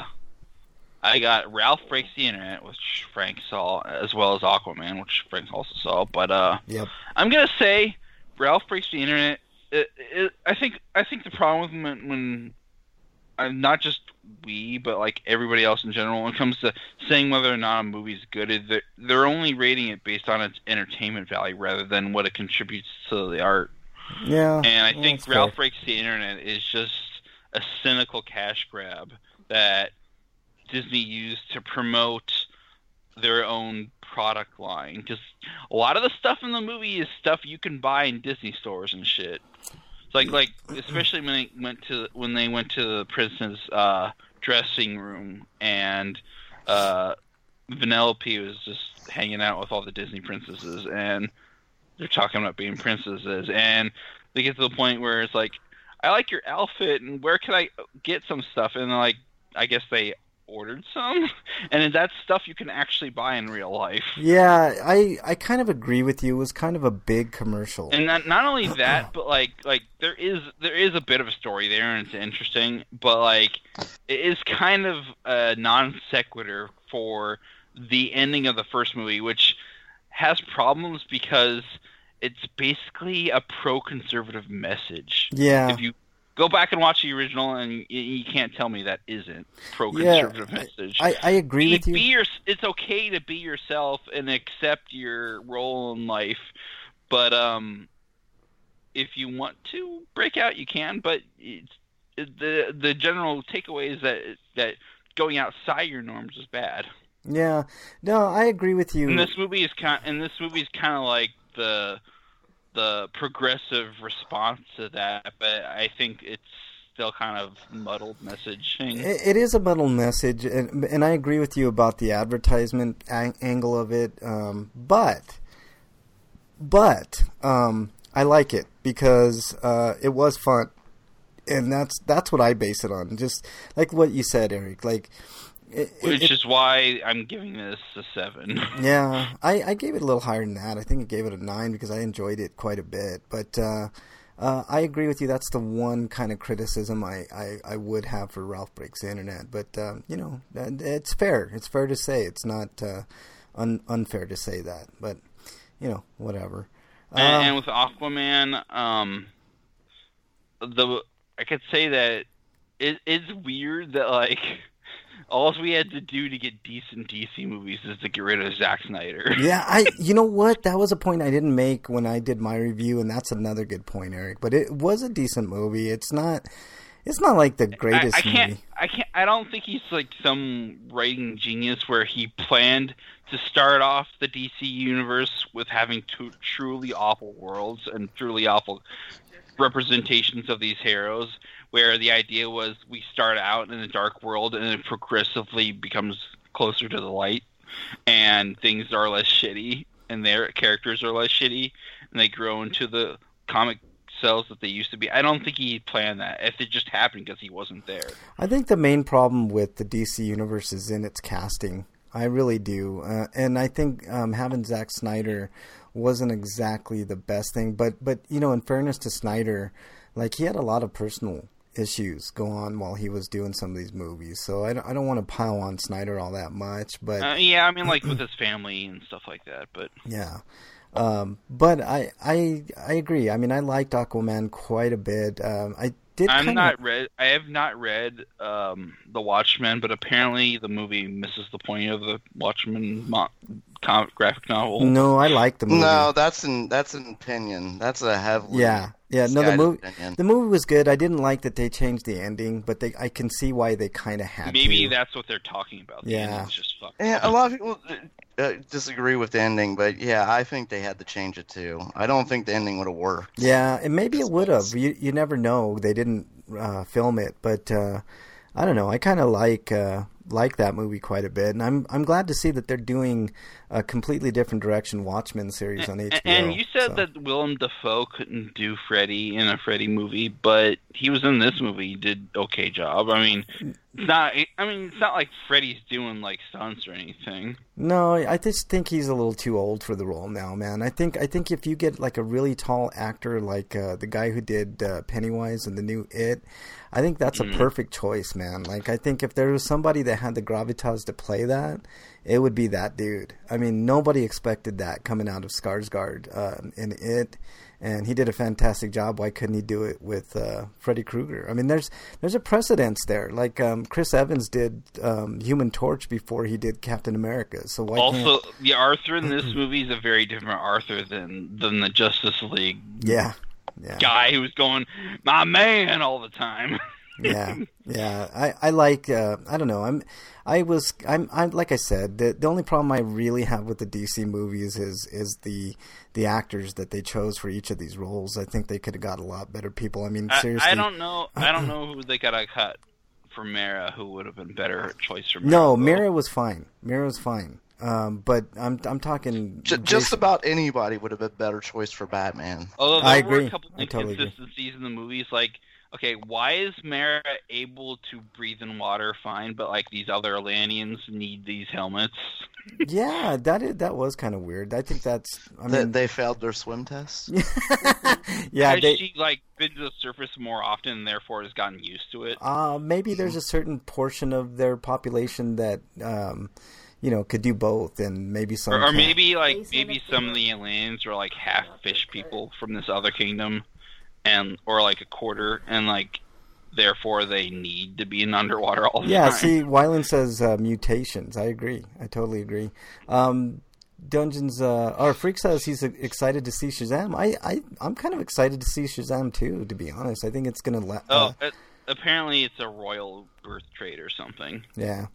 I got Ralph Breaks the Internet, which Frank saw, as well as Aquaman, which Frank also saw. But uh, Yep. I'm gonna say Ralph Breaks the Internet. It, it, I think I think the problem with when, when uh, not just we, but like everybody else in general, when it comes to saying whether or not a movie is good, is they're, they're only rating it based on its entertainment value rather than what it contributes to the art. Yeah. And I well, think that's Ralph fair. Breaks the Internet is just a cynical cash grab that Disney used to promote their own product line. Because a lot of the stuff in the movie is stuff you can buy in Disney stores and shit. It's like, like especially when they went to when they went to the princess uh, dressing room and uh, Vanellope was just hanging out with all the Disney princesses, and they're talking about being princesses, and they get to the point where it's like, I like your outfit, and where can I get some stuff? And they're like, I guess they ordered some, and that's stuff you can actually buy in real life. Yeah, I I kind of agree with you. It was kind of a big commercial. And not, not only that, but like like there is there is a bit of a story there, and it's interesting, but like it is kind of a non sequitur for the ending of the first movie, which has problems because it's basically a pro-conservative message. Yeah. If you go back and watch the original, and you, you can't tell me that isn't pro-conservative yeah, message. I, I agree be, with you. Be your, it's okay to be yourself and accept your role in life, but um, if you want to break out, you can. But it's, it, the the general takeaway is that that going outside your norms is bad. Yeah, no, I agree with you. And this movie is kind, and this movie is kind of like the the progressive response to that, but I think it's still kind of muddled messaging. It, it is a muddled message, and, and I agree with you about the advertisement ang- angle of it. Um, but, but um, I like it because uh, it was fun, and that's that's what I base it on. Just like what you said, Eric. Like. It, Which it, is why I'm giving this a seven. Yeah, I, I gave it a little higher than that. I think I gave it a nine because I enjoyed it quite a bit. But uh, uh, I agree with you. That's the one kind of criticism I, I, I would have for Ralph Breaks the Internet. But, uh, you know, it's fair. It's fair to say. It's not uh, un, unfair to say that. But, you know, whatever. And, um, and with Aquaman, um, the I could say that it, it's weird that, like... all we had to do to get decent D C movies is to get rid of Zack Snyder. Yeah, I. You know what? That was a point I didn't make when I did my review, and that's another good point, Eric. But it was a decent movie. It's not. It's not like the greatest I, I can't, movie. I can't. I don't think he's like some writing genius where he planned to start off the D C universe with having two truly awful worlds and truly awful representations of these heroes, where the idea was we start out in a dark world and it progressively becomes closer to the light, and things are less shitty, and their characters are less shitty, and they grow into the comic cells that they used to be. I don't think he planned that. If it just happened because he wasn't there. I think the main problem with the D C universe is in its casting. I really do. Uh, and I think um, having Zack Snyder wasn't exactly the best thing. But, but, you know, in fairness to Snyder, like, he had a lot of personal issues go on while he was doing some of these movies. So I don't, I don't want to pile on Snyder all that much. But uh, yeah, I mean, like, with his family and stuff like that. But yeah. Um, but I, I, I agree. I mean, I liked Aquaman quite a bit. Um, I did. I'm kinda... not read. I have not read um, The Watchmen, but apparently the movie misses the point of the Watchmen mo- comic graphic novel. No, I like the movie. No, that's an that's an opinion. That's a heavily yeah, yeah. No, the misguided movie opinion. the movie was good. I didn't like that they changed the ending, but they I can see why they kind of had Maybe to. that's what they're talking about. The Yeah. ending's just fucked. Yeah, a lot of people uh, disagree with the ending, but yeah, I think they had to change it too. I don't think the ending would have worked. Yeah, and maybe it would have. You you never know. They didn't uh, film it, but uh, I don't know. I kind of like uh, like that movie quite a bit, and I'm I'm glad to see that they're doing a completely different direction Watchmen series on H B O. And you said so. that Willem Dafoe couldn't do Freddy in a Freddy movie, but he was in this movie. He did okay job. I mean, it's not. I mean, it's not like Freddy's doing like stunts or anything. No, I just think he's a little too old for the role now, man. I think I think if you get like a really tall actor like uh, the guy who did uh, Pennywise in the new It, I think that's a Mm. perfect choice, man. Like, I think if there was somebody that had the gravitas to play that, it would be that dude. I mean, nobody expected that coming out of Skarsgård uh, in It, and he did a fantastic job. Why couldn't he do it with uh, Freddy Krueger? I mean, there's there's a precedence there. Like um, Chris Evans did um, Human Torch before he did Captain America. So why Also, can't... the Arthur in this movie is a very different Arthur than than the Justice League Yeah. Yeah. guy who was going, "My man," all the time. yeah, yeah. I, I like. Uh, I don't know. I'm. I was. I'm. I'm. Like I said, the the only problem I really have with the D C movies is is the the actors that they chose for each of these roles. I think they could have got a lot better people. I mean, I, seriously. I don't know. I don't know who they got to cut for Mara, who would have been better choice for Mara. No, Mara was fine. Mara was fine. Um, but I'm I'm talking J- just about anybody would have been a better choice for Batman. Although there I were agree. a couple I totally agree. inconsistencies in the movies, like, okay, why is Mara able to breathe in water fine, but like these other Atlanteans need these helmets? Yeah, that is, that was kind of weird. I think that's. I They, mean, they failed their swim test. yeah, Has they, she like been to the surface more often, and therefore has gotten used to it? uh, maybe there's a certain portion of their population that, um, you know, could do both, and maybe some. Or, or can't. maybe like maybe some of the Atlanteans are like half fish people from this other kingdom, and or like a quarter, and like therefore they need to be in underwater all the Yeah, time. see, Wyland says uh, mutations. I agree. I totally agree. Um, Dungeons, uh, or Freak says he's excited to see Shazam. I, I, I'm kind of excited to see Shazam too, to be honest. I think it's going to let. Oh, Uh, it, apparently it's a royal birth trait or something. yeah.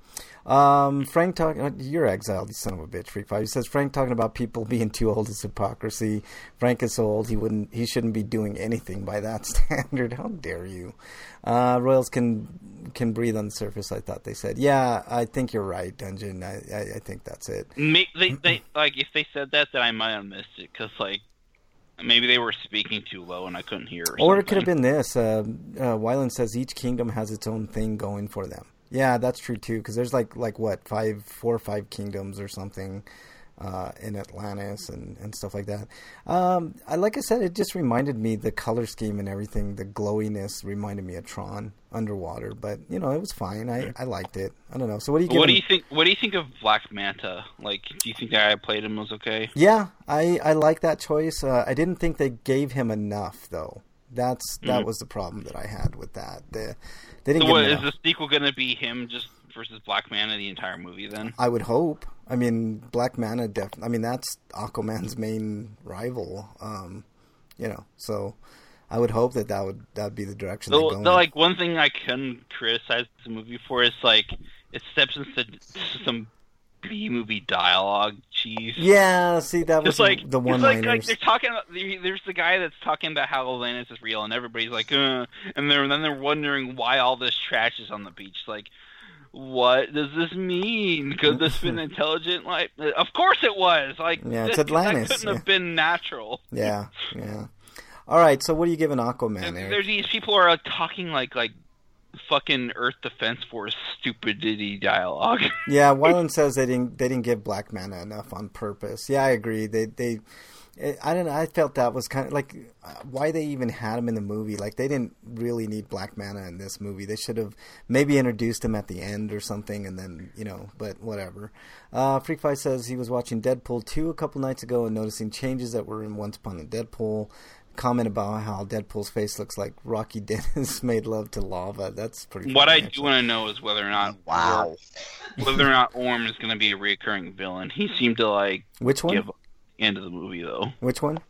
Um, Frank talking. You're exiled, you son of a bitch. Freak Five. He says Frank talking about people being too old is hypocrisy. Frank is so old he wouldn't. He shouldn't be doing anything by that standard. How dare you? Uh, Royals can can breathe on the surface. I thought they said. Yeah, I think you're right, Dungeon. I I, I think that's it. May, they, they like if they said that, then I might have missed it because like maybe they were speaking too low and I couldn't hear. Or, Or it could have been this. Uh, uh, Wyland says each kingdom has its own thing going for them. Yeah, that's true too. Because there's like like what five, four or five kingdoms or something uh, in Atlantis and, and stuff like that. Um, I, like I said, it just reminded me the color scheme and everything. The glowiness reminded me of Tron underwater. But you know, it was fine. I, I liked it. I don't know. So what do you? What giving- do you think? What do you think of Black Manta? Like, do you think that I played him was okay? Yeah, I I like that choice. Uh, I didn't think they gave him enough though. That's that Mhm. was the problem that I had with that. The, they didn't So give what him is enough. the sequel going to be? Him just versus Black Manta the entire movie? Then I would hope. I mean, Black Manta. Def- I mean, that's Aquaman's main rival. Um, you know, so I would hope that that would that would be the direction the, they go. the in. like one thing I can criticize the movie for is like it steps into some B movie dialogue cheese. Yeah, see, that was It's like the it's one-liners. like, like they're talking about there's the guy that's talking about how Atlantis is real and everybody's like uh, and they're then they're wondering why all this trash is on the beach. Like, what does this mean? Could this been intelligent? Like, of course it was. Like, Yeah, it's this, Atlantis, That couldn't yeah. have been natural. yeah, yeah. All right, so what are you giving Aquaman, And Eric? there's these people who are like, talking like like fucking Earth Defense Force stupidity dialogue. Yeah, Wyland says they didn't they didn't give Black Manta enough on purpose. Yeah, I agree. They they I don't know. I felt that was kind of like uh, why they even had him in the movie. Like they didn't really need Black Manta in this movie. They should have maybe introduced him at the end or something, and then you know. But whatever. Uh, Freak Fight says he was watching Deadpool two a couple nights ago and noticing changes that were in Once Upon a Deadpool. Comment about how Deadpool's face looks like Rocky Dennis made love to lava. That's pretty. What funny, I do actually. want to know is whether or not Wow. whether or not Orm is going to be a reoccurring villain. He seemed to like Which one? give up at the end of the movie though. Which one?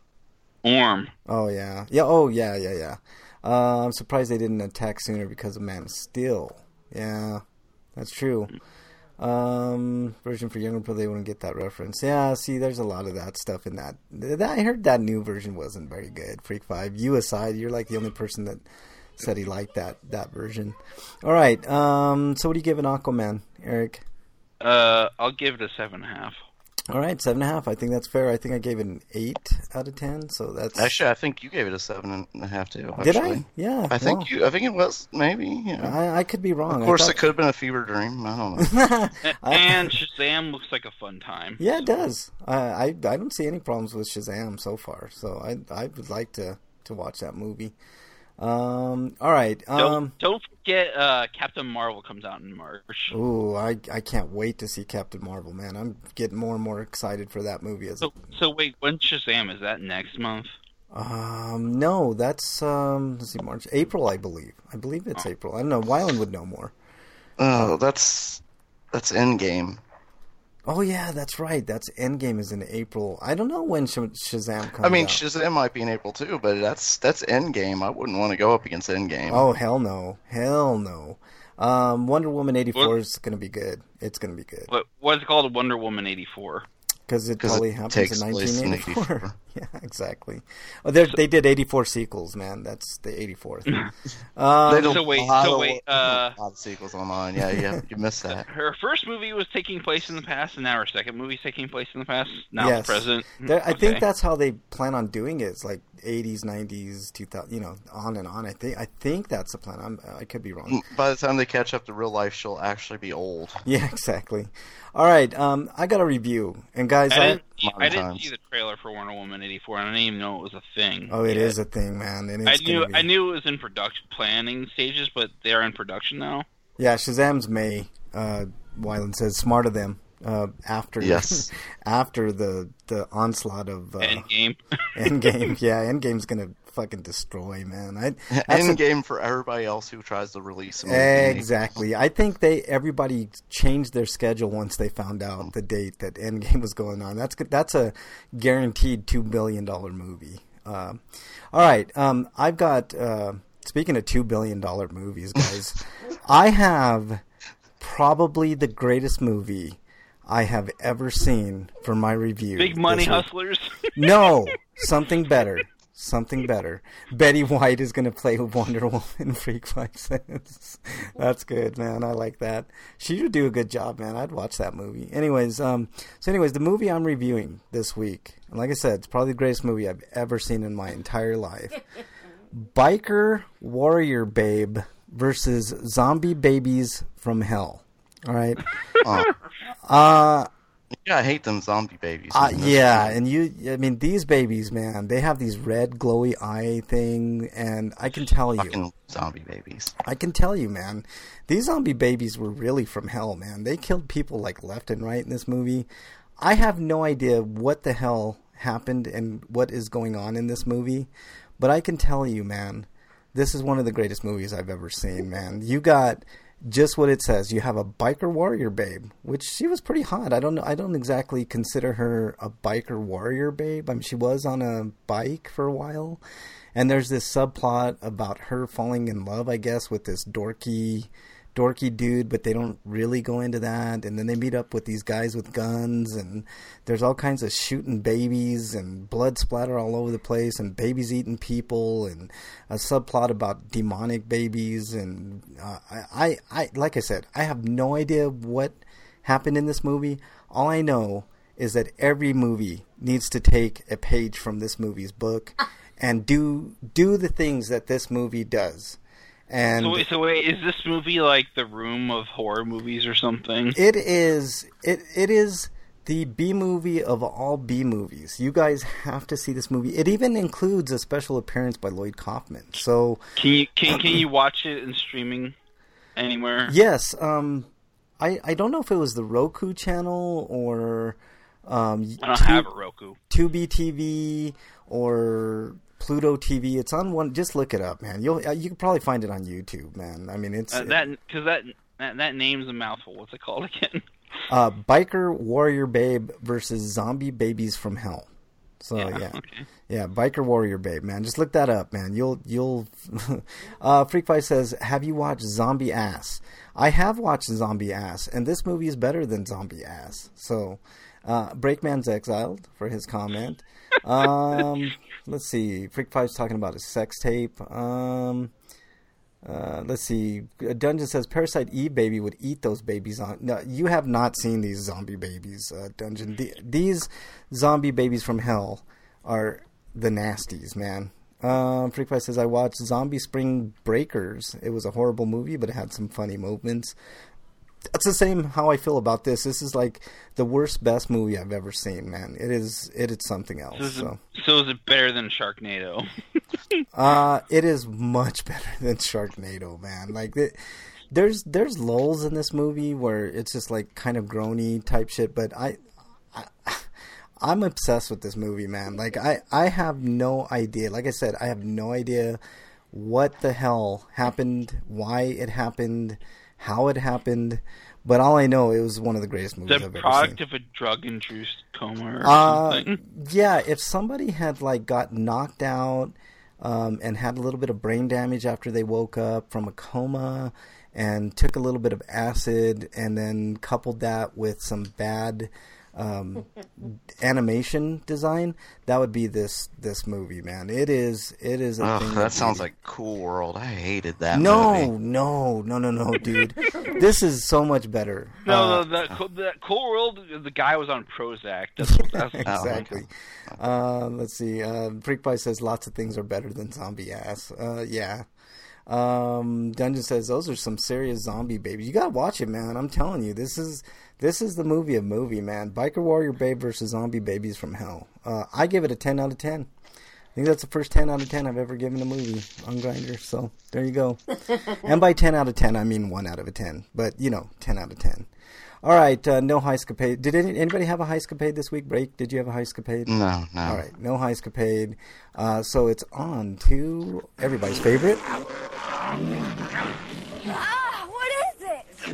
Orm. Oh yeah, yeah. Oh yeah, yeah, yeah. Uh, I'm surprised they didn't attack sooner because of Man of Steel. Yeah, that's true. Um, version for younger people, they wouldn't get that reference. Yeah, see, there's a lot of that stuff in that. Th- I heard that new version wasn't very good. Freak Five, you aside, you're like the only person that said he liked that that version. All right. Um, so what are you giving Aquaman, Eric? Uh, I'll give it a seven and a half. All right, seven and a half. I think that's fair. I think I gave it an eight out of ten. So that's Actually, I think you gave it a seven and a half too. did actually. I? Yeah, I think well, you. I think it was maybe. Yeah. I, I could be wrong. Of course, I thought- it could have been a fever dream. I don't know. A- And Shazam looks like a fun time. Yeah, it does. I, I I don't see any problems with Shazam so far. So I I would like to, to watch that movie. Um. All right. Um. Don't, don't forget, uh, Captain Marvel comes out in March. Ooh, I I can't wait to see Captain Marvel, man. I'm getting more and more excited for that movie. As So, so wait, when's Shazam? Is that next month? um no, that's um let's see, March, April, I believe. I believe it's April. I don't know. Wyland would know more. Oh, that's that's Endgame. Oh yeah, that's right. That's Endgame is in April. I don't know when Sh- Shazam comes I mean, out. Shazam might be in April too, but that's that's Endgame. I wouldn't want to go up against Endgame. Oh hell no, hell no. Um, Wonder Woman eighty-four is going to be good. It's going to be good What what's it called? Wonder Woman eighty-four. because it 'Cause probably it happens takes in place in nineteen eighty-four. eighty-four. Yeah, exactly. Oh, they they did eighty-four sequels, man. That's the eighty-fourth. um, They don't so wait, lot so of- wait, there's uh, a lot of sequels online. Yeah, yeah, you missed that. her first movie was taking place in the past, and now her second movie is taking place in the past. Now yes. it's present. There- I Okay. think that's how they plan on doing it. It's like eighties, nineties, two thousand, you know, on and on. I think I think that's the plan. I'm, I could be wrong. By the time they catch up to real life, she'll actually be old. Yeah, exactly. All right, um, I got a review, and guys, I I, didn't, Modern I didn't times. see the trailer for Wonder Woman eighty-four, and I didn't even know it was a thing. oh, it yet. is a thing, man. And I it's knew gonna be, I knew it was in production planning stages, but they're in production now. Yeah, Shazam's May. Uh, Wyland says smarter them. Uh, after Yes. after the the onslaught of uh, Endgame. Endgame, yeah, Endgame's gonna fucking destroy, man. I that's a- Endgame for everybody else who tries to release a movie. Exactly. I think they everybody changed their schedule once they found out the date that Endgame was going on. That's good. That's a guaranteed two billion dollar movie. Uh, all right. Um, I've got. Uh, speaking of two billion dollar movies, guys, I have probably the greatest movie I have ever seen for my review. Big money this week. hustlers. No, something better. Something better. Betty White is going to play Wonder Woman. Freak Five says. That's good, man. I like that. She would do a good job, man. I'd watch that movie. Anyways, um, so anyways, the movie I'm reviewing this week, and like I said, it's probably the greatest movie I've ever seen in my entire life. Biker Warrior Babe versus Zombie Babies from Hell. All right. Oh. Uh, Yeah, I hate them zombie babies. Uh, in this yeah, movie. and you, I mean, these babies, man, they have these red glowy eye thing, and I can tell you, Fucking zombie babies. I can tell you, man, these zombie babies were really from hell, man. They killed people like left and right in this movie. I have no idea what the hell happened and what is going on in this movie, but I can tell you, man, this is one of the greatest movies I've ever seen, man. You got just what it says. You have a biker warrior babe, which she was pretty hot. I don't know. I don't exactly consider her a biker warrior babe. I mean, she was on a bike for a while, and there's this subplot about her falling in love, I guess, with this dorky, dorky dude. But they don't really go into that. And then they meet up with these guys with guns, and there's all kinds of shooting babies and blood splatter all over the place, and babies eating people, and a subplot about demonic babies. And uh, I, I, I, like I said, I have no idea what happened in this movie. All I know is that every movie needs to take a page from this movie's book and do do the things that this movie does. And So wait, so wait, is this movie like the Room of horror movies or something? it is it it is the B movie of all B movies. You guys have to see this movie. It even includes a special appearance by Lloyd Kaufman. So Can you can can you watch it in streaming anywhere? yes, um, I I don't know if it was the Roku channel or um, I don't Tu- have a Roku. Tubi T V or Pluto T V. It's on one. Just look it up, man. You'll uh, you can probably find it on YouTube, man. I mean, it's Uh, that because that, that that name's a mouthful. What's it called again? uh, Biker Warrior Babe versus Zombie Babies from Hell. So yeah, yeah, okay. Biker Warrior Babe, man. Just look that up, man. You'll you'll. uh, Freakfight says, "Have you watched Zombie Ass?" I have watched Zombie Ass, and this movie is better than Zombie Ass. So, uh, Breakman's exiled for his comment. Um, let's see. Freakfight's talking about a sex tape. Um. Uh, let's see. Dungeon says Parasite Eve baby would eat those babies on. No, you have not seen these zombie babies, uh, Dungeon. The, these zombie babies from hell are the nasties, man. Um, Freak Pie says I watched Zombie Spring Breakers. It was a horrible movie, but it had some funny moments. That's the same how I feel about this. This is like the worst, best movie I've ever seen, man. It is. It is something else. So is, So. it, so is it better than Sharknado? Uh, it is much better than Sharknado, man. Like, it, there's there's lulls in this movie where it's just like kind of groany type shit, but I, I I'm obsessed with this movie, man. Like, I I have no idea. Like I said, I have no idea what the hell happened, why it happened, how it happened. But all I know, it was one of the greatest movies The I've ever product seen. of a drug-induced coma or Uh, something? yeah, if somebody had like got knocked out um, and had a little bit of brain damage after they woke up from a coma and took a little bit of acid and then coupled that with some bad um, animation design, that would be this this movie, man. It is it is a Ugh, thing. that sounds beauty. like Cool World. I hated that no, movie. No, no, no, no, dude. This is so much better. No, Uh, no, the, the Cool World, the guy was on Prozac. That's what that's exactly. Uh, let's see. Uh, Freak Pie says lots of things are better than zombie ass. Uh, yeah. Um, Dungeon says those are some serious zombie babies. You gotta watch it, man. I'm telling you, this is this is the movie of movie, man. Biker Warrior Babe versus Zombie Babies from Hell. Uh, I give it a ten out of ten. I think that's the first ten out of ten I've ever given a movie on Grindr. So there you go. And by ten out of ten, I mean one out of a ten. But you know, ten out of ten. All right, uh, no Heiscapade. Did any, anybody have a Heiscapade this week? Break? Did you have a Heiscapade? No, no. All right, no Heiscapade. Uh, so it's on to everybody's favorite. Ah, what is it?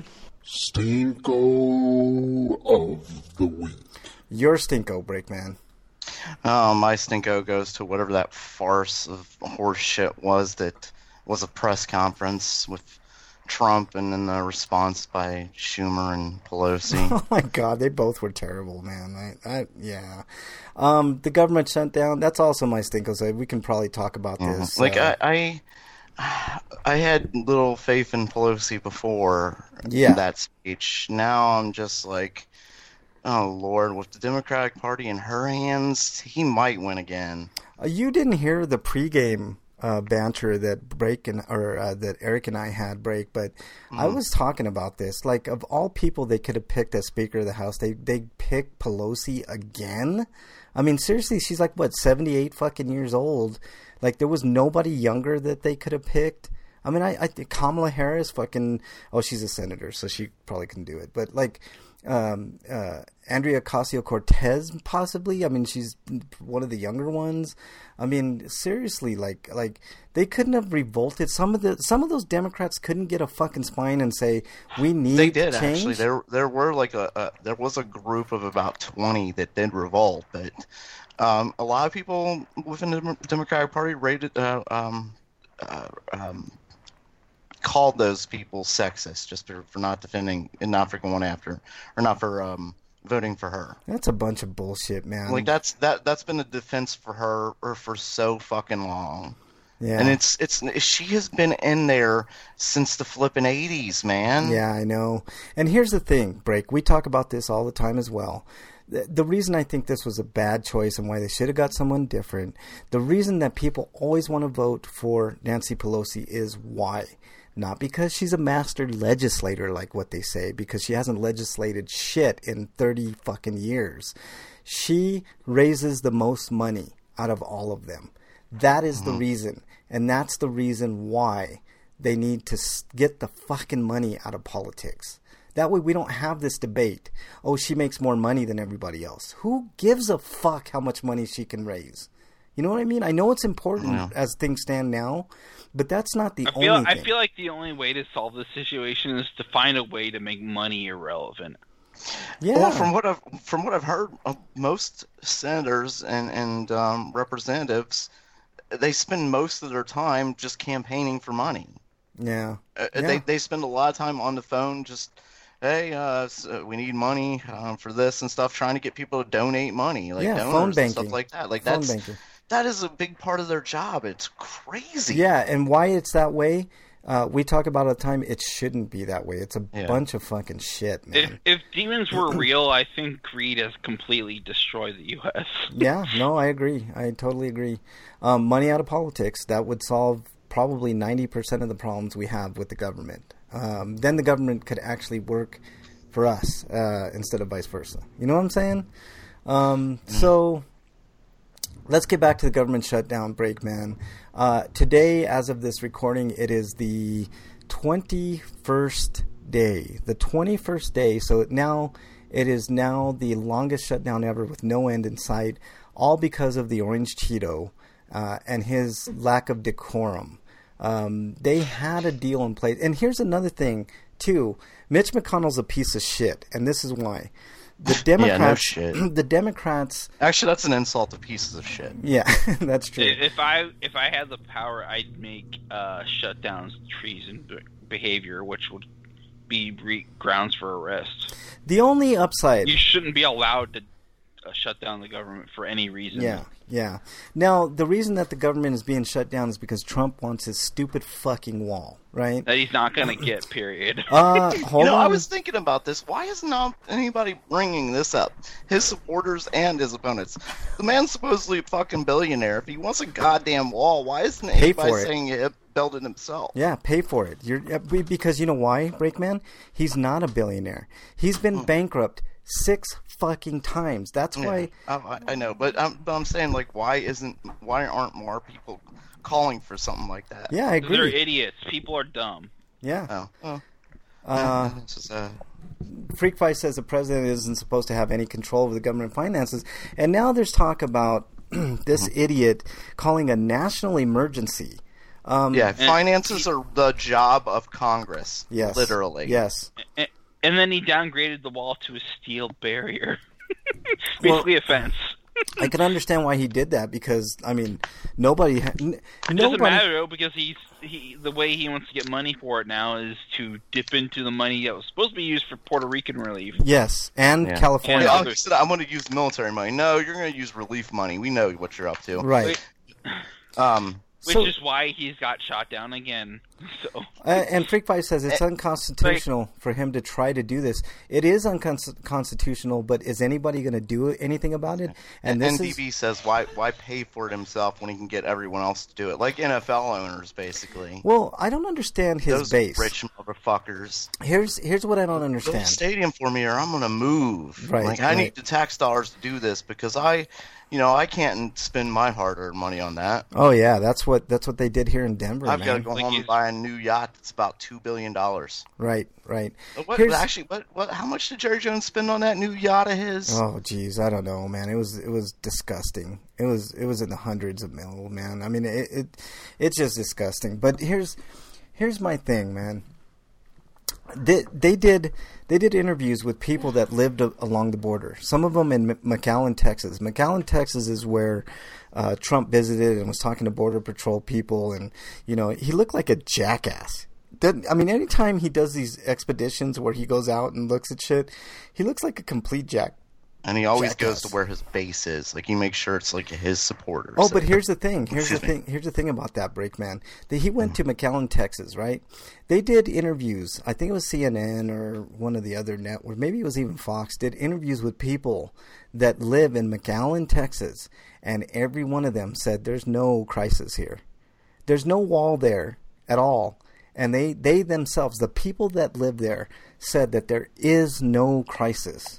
Stinko of the week. Your Stinko, Breakman. Oh, my Stinko goes to whatever that farce of horse shit was that was a press conference with Trump and then the response by Schumer and Pelosi. Oh my God, they both were terrible, man. I, I yeah. Um, the government shutdown. That's also my Stinko. So we can probably talk about this. Mhm. Like uh, I, I, I had little faith in Pelosi before Yeah. that speech. Now I'm just like, oh Lord, with the Democratic Party in her hands, he might win again. Uh, you didn't hear the pregame uh, banter that Break and or uh, that Eric and I had, Break, but mm. I was talking about this. Like, of all people they could have picked as Speaker of the House, they they picked Pelosi again. I mean, seriously, she's like what seventy-eight fucking years old. Like, there was nobody younger that they could have picked. I mean, I, I think Kamala Harris, fucking, oh, she's a senator, so she probably couldn't do it. But like, um, uh, Andrea Ocasio-Cortez, possibly. I mean, she's one of the younger ones. I mean, seriously, like, like they couldn't have revolted. Some of the some of those Democrats couldn't get a fucking spine and say we need. They did change. actually. There, there were like a, a there was a group of about twenty that did revolt, but um, a lot of people within the Democratic Party rated. Uh, um, uh, um, called those people sexist just for, for not defending and not for going after or not for um, voting for her. That's a bunch of bullshit, man. Like that's that that's been a defense for her or for so fucking long. Yeah. And it's it's she has been in there since the flippin' eighties, man. Yeah, I know. And here's the thing, Break. We talk about this all the time as well. The, the reason I think this was a bad choice and why they should have got someone different, the reason that people always want to vote for Nancy Pelosi is why? Not because she's a master legislator like what they say, because she hasn't legislated shit in thirty fucking years. She raises the most money out of all of them. That is the reason. And that's the reason why they need to get the fucking money out of politics. That way we don't have this debate. Oh, she makes more money than everybody else. Who gives a fuck how much money she can raise? You know what I mean? I know it's important yeah. as things stand now, but that's not the I feel, only I thing. feel like the only way to solve this situation is to find a way to make money irrelevant. Yeah. Well, from what I've from what I've heard, uh, most senators and and um, representatives, they spend most of their time just campaigning for money. Yeah. Uh, yeah. They they spend a lot of time on the phone just. Hey, uh, so we need money um, for this and stuff. Trying to get people to donate money, like yeah, donors phone and banking, stuff like that. Like phone that's banking. that is a big part of their job. It's crazy. Yeah, and why it's that way? Uh, we talk about all the time. It shouldn't be that way. It's a Yeah. bunch of fucking shit, man. If, if demons were real, I think greed has completely destroyed the U S Yeah, no, I agree. I totally agree. Um, money out of politics, that would solve probably ninety percent of the problems we have with the government. Um, then the government could actually work for us uh, instead of vice versa. You know what I'm saying? Um, so let's get back to the government shutdown break, man. Uh, today, as of this recording, it is the twenty-first day. The twenty-first day. So now it is now the longest shutdown ever with no end in sight, all because of the Orange Cheeto uh, and his lack of decorum. Um, they had a deal in place. And here's another thing, too. Mitch McConnell's a piece of shit, and this is why. The Democrats, yeah, no shit. The Democrats. Actually, that's an insult to pieces of shit. Yeah, that's true. If I if I had the power, I'd make uh, shutdowns treason behavior, which would be re- grounds for arrest. The only upside. You shouldn't be allowed to uh, shut down the government for any reason. Yeah, yeah. Now, the reason that the government is being shut down is because Trump wants his stupid fucking wall, right? That he's not going to get, period. Uh, hold You know, on. I was thinking about this. Why is not anybody bringing this up? His supporters and his opponents. The man's supposedly a fucking billionaire. If he wants a goddamn wall, why isn't Pay anybody for it. saying it, build it himself? Yeah, pay for it. You're uh, be- because you know why, Breakman? He's not a billionaire. He's been bankrupt six fucking times. That's Yeah, why. I, I- I know, but I'm, but I'm saying, like, why isn't, why aren't more people calling for something like that? Yeah, I They're agree. idiots. People are dumb. Yeah. Oh, well, Uh, this is, uh, Freak Fight says the president isn't supposed to have any control over the government finances, and now there's talk about this idiot calling a national emergency. Um, yeah, finances are the job of Congress. Yes. Literally. Yes. And, and then he downgraded the wall to a steel barrier. Basically a fence. I can understand why he did that because I mean nobody. Ha- n- It doesn't nobody. matter though because he's he the way he wants to get money for it now is to dip into the money that was supposed to be used for Puerto Rican relief. Yes, and Yeah. California. Yeah, I said I'm going to use military money. No, you're going to use relief money. We know what you're up to. Right. Um, Which So- is why he's got shot down again. So Uh, and Freak Fight says it's unconstitutional for him to try to do this. It is unconstitutional, but is anybody going to do anything about it? And this N D B is says why why pay for it himself when he can get everyone else to do it, like N F L owners basically. well, I don't understand his Those base. rich motherfuckers. Here's here's what I don't Build a understand. stadium for me, or I'm gonna move. Right, Like I right. need the tax dollars to do this because I, you know, I can't spend my hard-earned money on that. Oh yeah, that's what that's what they did here in Denver, I've man. got to go Like home you- and buy a new yacht that's about two billion dollars. Right, right. What Here's- actually? What? What? How much did Jerry Jones spend on that new yacht of his? Oh geez, I don't know, man. It was it was disgusting. It was it was in the hundreds of mil, man. I mean, it, it it's just disgusting. But here's here's my thing, man. They, they did they did interviews with people that lived a, along the border. Some of them in M- McAllen, Texas. McAllen, Texas is where uh, Trump visited and was talking to Border Patrol people, and you know he looked like a jackass. Doesn't- I mean, anytime he does these expeditions where he goes out and looks at shit, he looks like a complete jack. And he always Jackass. goes to where his base is. Like he makes sure it's like his supporters. Oh, but here's the thing. Here's the Excuse me. thing. Here's the thing about that, Breakman. That he went to McAllen, Texas, right? They did interviews. I think it was C N N or one of the other networks. Maybe it was even Fox. Did interviews with people that live in McAllen, Texas, and every one of them said there's no crisis here. There's no wall there at all. And they, they themselves, the people that live there, said that there is no crisis.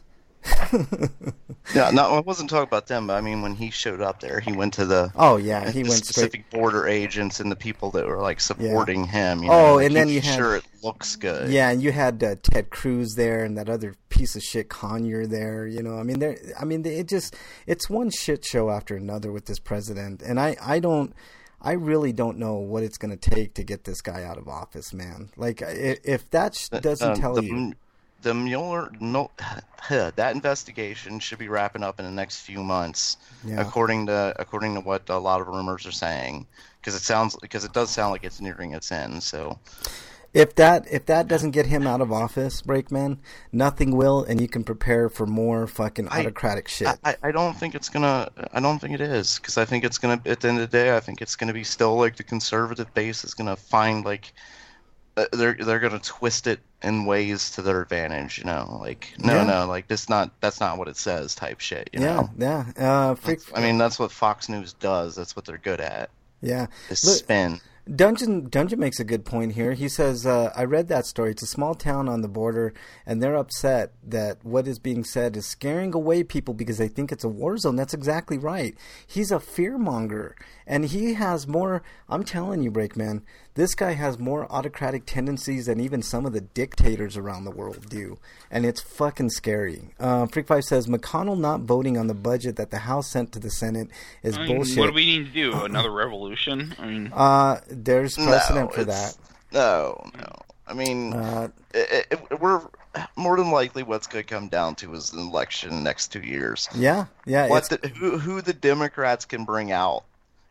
Yeah, no, I wasn't talking about them. But I mean, when he showed up there, he went to the Oh yeah, he the went specific straight. border agents and the people that were like supporting him. You Oh, know, like, and then he's you had- sure it looks good. Yeah, and you had uh, Ted Cruz there, and that other piece of shit Conyer there. You know, I mean, there. I mean, it just it's one shit show after another with this president, and I, I don't, I really don't know what it's going to take to get this guy out of office, man. Like, if, if that sh- doesn't Uh, tell the, you, the Mueller no, that investigation should be wrapping up in the next few months, Yeah. according to according to what a lot of rumors are saying. Because it sounds because it does sound like it's nearing its end. So if that if that doesn't get him out of office, Breakman, nothing will, and you can prepare for more fucking I- autocratic shit. I, I don't think it's gonna. I don't think it is because I think it's gonna. At the end of the day, I think it's gonna be still like the conservative base is gonna find like uh, they're they're gonna twist it in ways to their advantage. You know, like no, Yeah. no, like this not that's not what it says type shit. You yeah, know, yeah. Uh, freak, I mean that's what Fox News does. That's what they're good at. yeah. Is Look, spin. Dungeon Dungeon makes a good point here. He says, uh, "I read that story. It's a small town on the border, and they're upset that what is being said is scaring away people because they think it's a war zone." That's exactly right. He's a fearmonger, and he has more. I'm telling you, Breakman, this guy has more autocratic tendencies than even some of the dictators around the world do, and it's fucking scary. Uh, Freak Five says McConnell not voting on the budget that the House sent to the Senate is I mean, bullshit. what do we need to do? Another revolution? I mean, uh, there's precedent no, for it's- that. No, no. I mean, Uh, it, it, we're more than likely what's going to come down to is an election next two years. Yeah, yeah. What It's, the, who, who the Democrats can bring out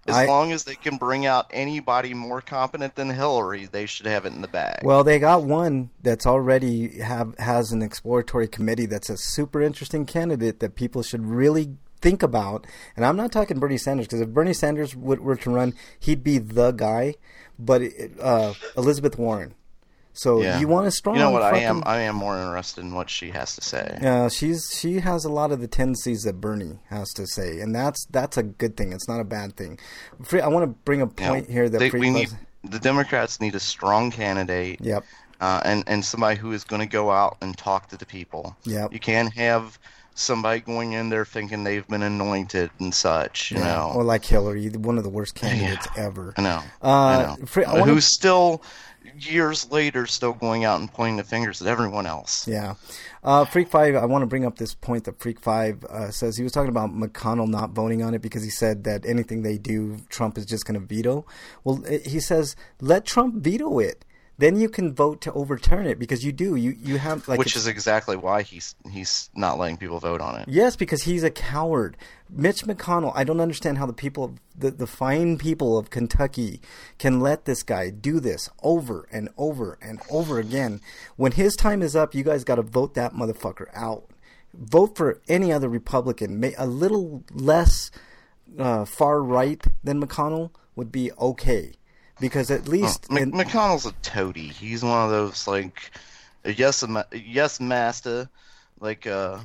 As I, long as they can bring out anybody more competent than Hillary, they should have it in the bag. Well, they got one that's already have has an exploratory committee that's a super interesting candidate that people should really think about. And I'm not talking Bernie Sanders, because if Bernie Sanders would, were to run, he'd be the guy. But uh, Elizabeth Warren. So yeah. you want a strong. You know what? Fucking, I am. I am more interested in what she has to say. Yeah, she's she has a lot of the tendencies that Bernie has to say, and that's that's a good thing. It's not a bad thing. Free, I want to bring a point you know, here that they, Free we Plus, need the Democrats need a strong candidate. Yep. Uh, and and somebody who is going to go out and talk to the people. Yep. You can't have somebody going in there thinking they've been anointed and such. You yeah. know, or like Hillary, one of the worst candidates yeah. ever. I know. Uh, I know. Free, I wanna, Who's still years later still going out and pointing the fingers at everyone else. Yeah. Uh, Freak five, I want to bring up this point that Freak five uh, says. He was talking about McConnell not voting on it because he said that anything they do, Trump is just going to veto. Well, he says, let Trump veto it. Then you can vote to overturn it, because you do. You you have like Which is exactly why he's he's not letting people vote on it. Yes, because he's a coward. Mitch McConnell, I don't understand how the people, the, the fine people of Kentucky can let this guy do this over and over and over again. When his time is up, you guys got to vote that motherfucker out. Vote for any other Republican. A little less uh, far right than McConnell would be okay. Because at least... Oh, in, McConnell's a toady. He's one of those, like, a yes, a yes master, like, uh...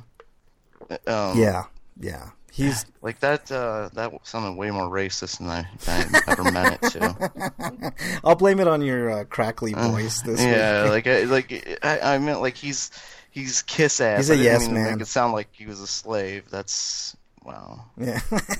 Um, yeah, yeah. He's like that. Uh, that sounded way more racist than I, I ever meant it to. I'll blame it on your uh, crackly voice. This yeah, week. like, I, like I, I meant like he's he's kiss ass. He's a I didn't yes mean man. To make it sound like he was a slave. That's wow. Yeah,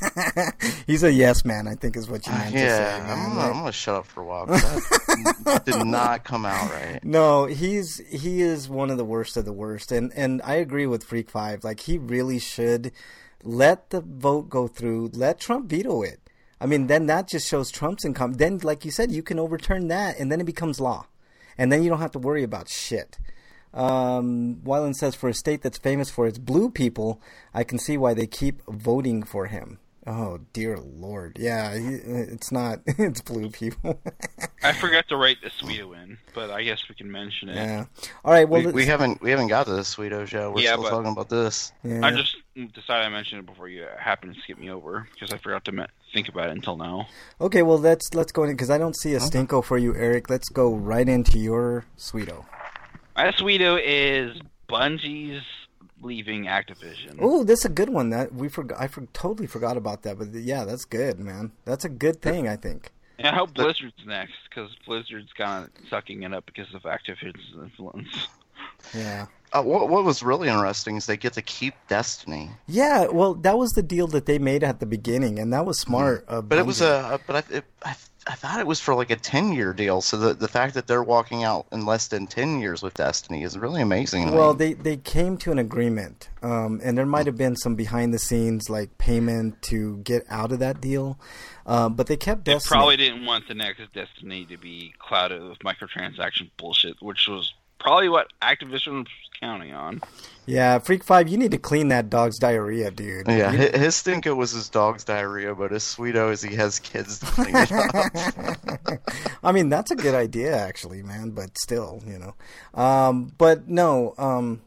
he's a yes man. I think is what you meant yeah, to say. I'm, Man. gonna, I'm gonna shut up for a while. 'Cause that did not come out right. No, he's he is one of the worst of the worst, and and I agree with Freak Five. Like, he really should let the vote go through. Let Trump veto it. I mean, then that just shows Trump's income. Then, like you said, you can overturn that, and then it becomes law, and then you don't have to worry about shit. Um, Wyland says, for a state that's famous for its blue people, I can see why they keep voting for him. Oh, dear Lord. Yeah, he, it's not. It's blue people. I forgot to write the Sweeto in, but I guess we can mention it. Yeah. All right. Well, we, we haven't we haven't got to the Sweetos yet. We're Yeah, still but- talking about this. yeah. I just decided I mentioned it before you happened to skip me over because I forgot to me- think about it until now. Okay, well, let's let's go in, because I don't see a stinko for you, Eric. Let's go right into your Sweeto. My Sweeto is Bungie's leaving Activision. Oh, that's a good one. That we forgot. I for, totally forgot about that. But yeah, that's good, man. That's a good thing, I think. And I hope Blizzard's next, because Blizzard's kind of sucking it up because of Activision's influence. Yeah. Uh, what what was really interesting is they get to keep Destiny. Yeah. Well, that was the deal that they made at the beginning, and that was smart. Of But it was Bungie. a but I, it, I I thought it was for like a ten year deal. So the the fact that they're walking out in less than ten years with Destiny is really amazing. to Well, me. they, they came to an agreement, um, and there might have been some behind the scenes like payment to get out of that deal, uh, but they kept They Destiny. probably didn't want the next Destiny to be clouded with microtransaction bullshit, which was probably what Activision was counting on. Yeah, Freak Five, you need to clean that dog's diarrhea, dude. Yeah, You- hi- his stinker was his dog's diarrhea, but his Sweeto is he has kids to clean it up. I mean, that's a good idea, actually, man. But still, you know. Um, but no, um,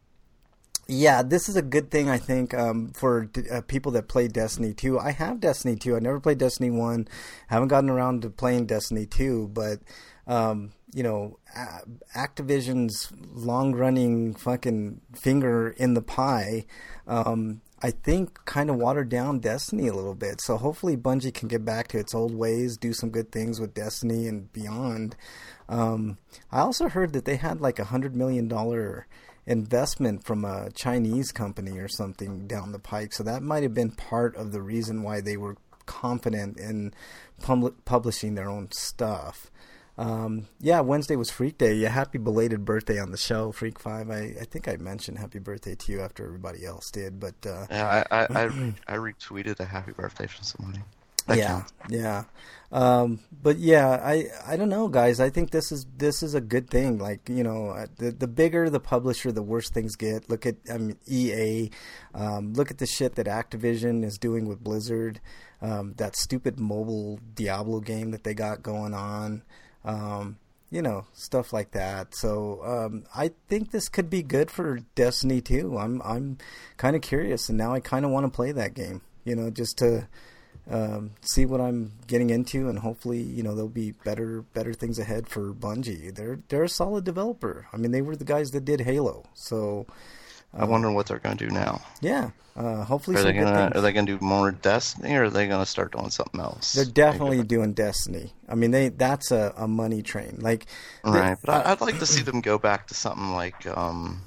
yeah, this is a good thing, I think, um, for uh, people that play Destiny two. I have Destiny two. I never played Destiny one. Haven't gotten around to playing Destiny two, but um, you know, Activision's long-running fucking finger in the pie, um, I think, kind of watered down Destiny a little bit. So hopefully Bungie can get back to its old ways, do some good things with Destiny and beyond. Um, I also heard that they had like a hundred million dollar investment from a Chinese company or something down the pike. So that might have been part of the reason why they were confident in pub- publishing their own stuff. Um, yeah, Wednesday was Freak Day. Yeah, happy belated birthday on the show, Freak Five. I, I think I mentioned happy birthday to you after everybody else did, but uh, Yeah, I I, I, I retweeted a happy birthday from somebody. That yeah, counts. yeah. Um, but yeah, I I don't know, guys. I think this is this is a good thing. Like, you know, the the bigger the publisher, the worse things get. Look at I mean, E A. Um, look at the shit that Activision is doing with Blizzard. Um, that stupid mobile Diablo game that they got going on. Um, you know, stuff like that. So um, I think this could be good for Destiny two. I'm I'm kind of curious, and now I kind of want to play that game. You know, just to. Um, see what I'm getting into, and hopefully, you know, there'll be better better things ahead for Bungie. They're they're a solid developer. I mean, they were the guys that did Halo, so I wonder what they're going to do now. Yeah, uh, hopefully. Are some they good gonna things. Are they gonna do more Destiny, or are they gonna start doing something else? They're definitely doing Destiny. I mean, they that's a, a money train. Like, right, but I, I'd like to see them go back to something like um,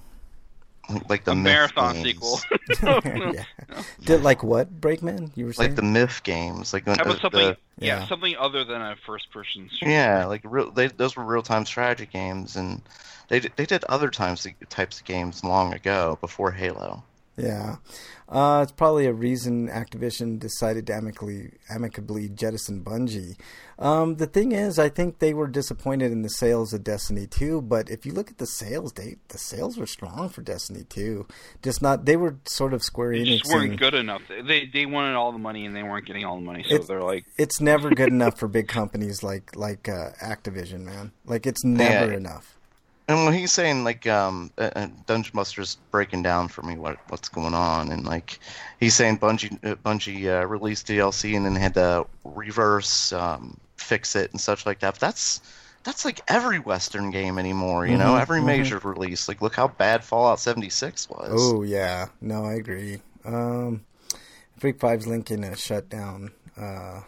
like the a Myth marathon games. sequel. yeah. Did like what, Breakman? You were saying Like the Myth games, like when, How about uh, something? the, yeah. yeah. something other than a first-person. yeah, like real. They, those were real-time strategy games, and they they did other times types of games long ago before Halo. Yeah. Uh, it's probably a reason Activision decided to amicably, amicably jettison Bungie. Um, the thing is, I think they were disappointed in the sales of Destiny two, but if you look at the sales, they, the sales were strong for Destiny two. Just not, they were sort of Square They Enix. just weren't good enough. They they wanted all the money and they weren't getting all the money, so It's- they're like, It's never good enough for big companies like, like uh, Activision, man. Like, it's never Yeah. enough. And when he's saying like um, uh, uh, Dungeon Buster's breaking down for me what what's going on, and like he's saying Bungie uh, Bungie uh, released D L C and then had to reverse um, fix it and such like that. But that's that's like every Western game anymore, you know, Mhm, every mhm. major release. Like look how bad Fallout seventy-six was. Oh, yeah. No, I agree. Um, Freak five's linking a shutdown, uh,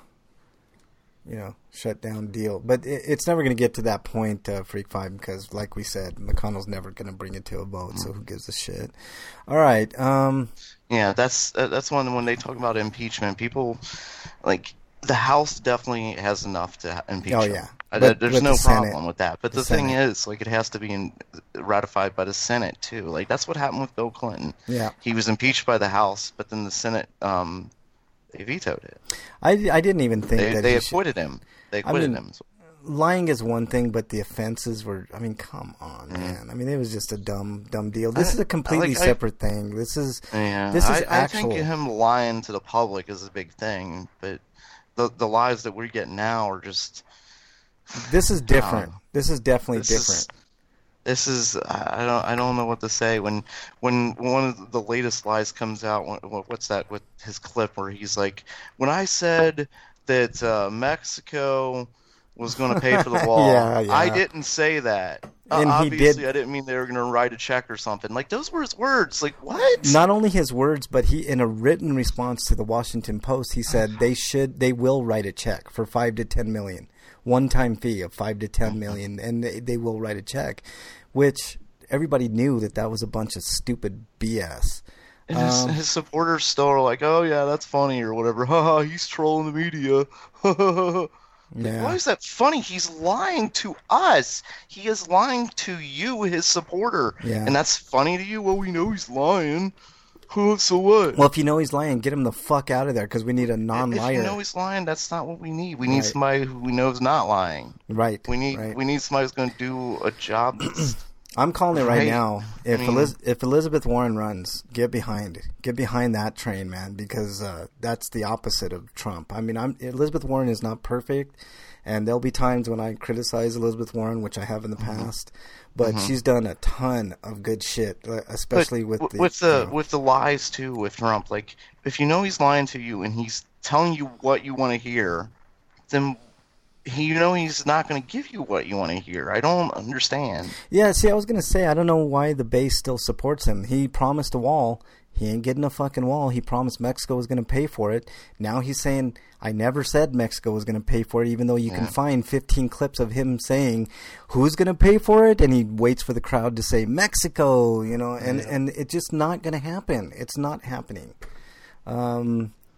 you know, shutdown deal. But it, it's never going to get to that point, uh, Freak five, because, like we said, McConnell's never going to bring it to a vote, so who gives a shit? All right. Um, Yeah, that's uh, that's one when they talk about impeachment, people like the House definitely has enough to ha- impeach. Oh, him. yeah. Uh, But there's with no the Senate- problem with that. But the the, thing Senate. is, like, it has to be in, ratified by the Senate too. Like that's what happened with Bill Clinton. yeah. He was impeached by the House, but then the Senate um, they vetoed it. I, I didn't even think They that they he should- acquitted him. They acquitted mean, him. lying is one thing, but the offenses were, I mean, come on, Mm-hmm. man. I mean, it was just a dumb, dumb deal. This is a completely like, I- separate thing. This is, Yeah, this is I, actual. I think him lying to the public is a big thing, but the the lies that we get now are just. This is different. Um, this is definitely This different. is, this is I don't I don't know what to say when when one of the latest lies comes out. what- What's that with his clip where he's like, when I said that uh, Mexico was going to pay for the wall, Yeah, yeah. I didn't say that. Uh, And he obviously, did- I didn't mean they were going to write a check or something. Like those were his words. Like what? Not only his words, but he, in a written response to the Washington Post, he said they should, they will write a check for five to ten million, one-time fee of five to ten million, and they, they will write a check, which everybody knew that that was a bunch of stupid B S. And his, Um, his supporters still are like, oh yeah, that's funny or whatever. Haha, he's trolling the media. Yeah. Why is that funny? He's lying to us. He is lying to you, his supporter. Yeah. And that's funny to you? Well, we know he's lying. Huh, so what? Well, if you know he's lying, get him the fuck out of there because we need a if non-liar. you know he's lying, that's not what we need. We need Right. somebody who we know is not lying. right. We need right. we need somebody who's going to do a job that's I'm calling it right, Right. now. If I mean- Eliz- if Elizabeth Warren runs, get behind it. Get behind that train, man, because uh, that's the opposite of Trump. I mean, I'm Elizabeth Warren is not perfect, and there'll be times when I criticize Elizabeth Warren, which I have in the past. But she's done a ton of good shit, uh, especially with w- the with the you know, with the lies too with Trump. Like if you know he's lying to you and he's telling you what you want to hear, then he you know he's not going to give you what you want to hear. I don't understand. Yeah, see, I was gonna say I don't know why the base still supports him. He promised a wall. He ain't getting a fucking wall. He promised Mexico was gonna pay for it. Now he's saying I never said Mexico was gonna pay for it, even though you can Yeah. find fifteen clips of him saying who's gonna pay for it, and he waits for the crowd to say Mexico, you know, and Yeah. and it's just not gonna happen. It's not happening. Um,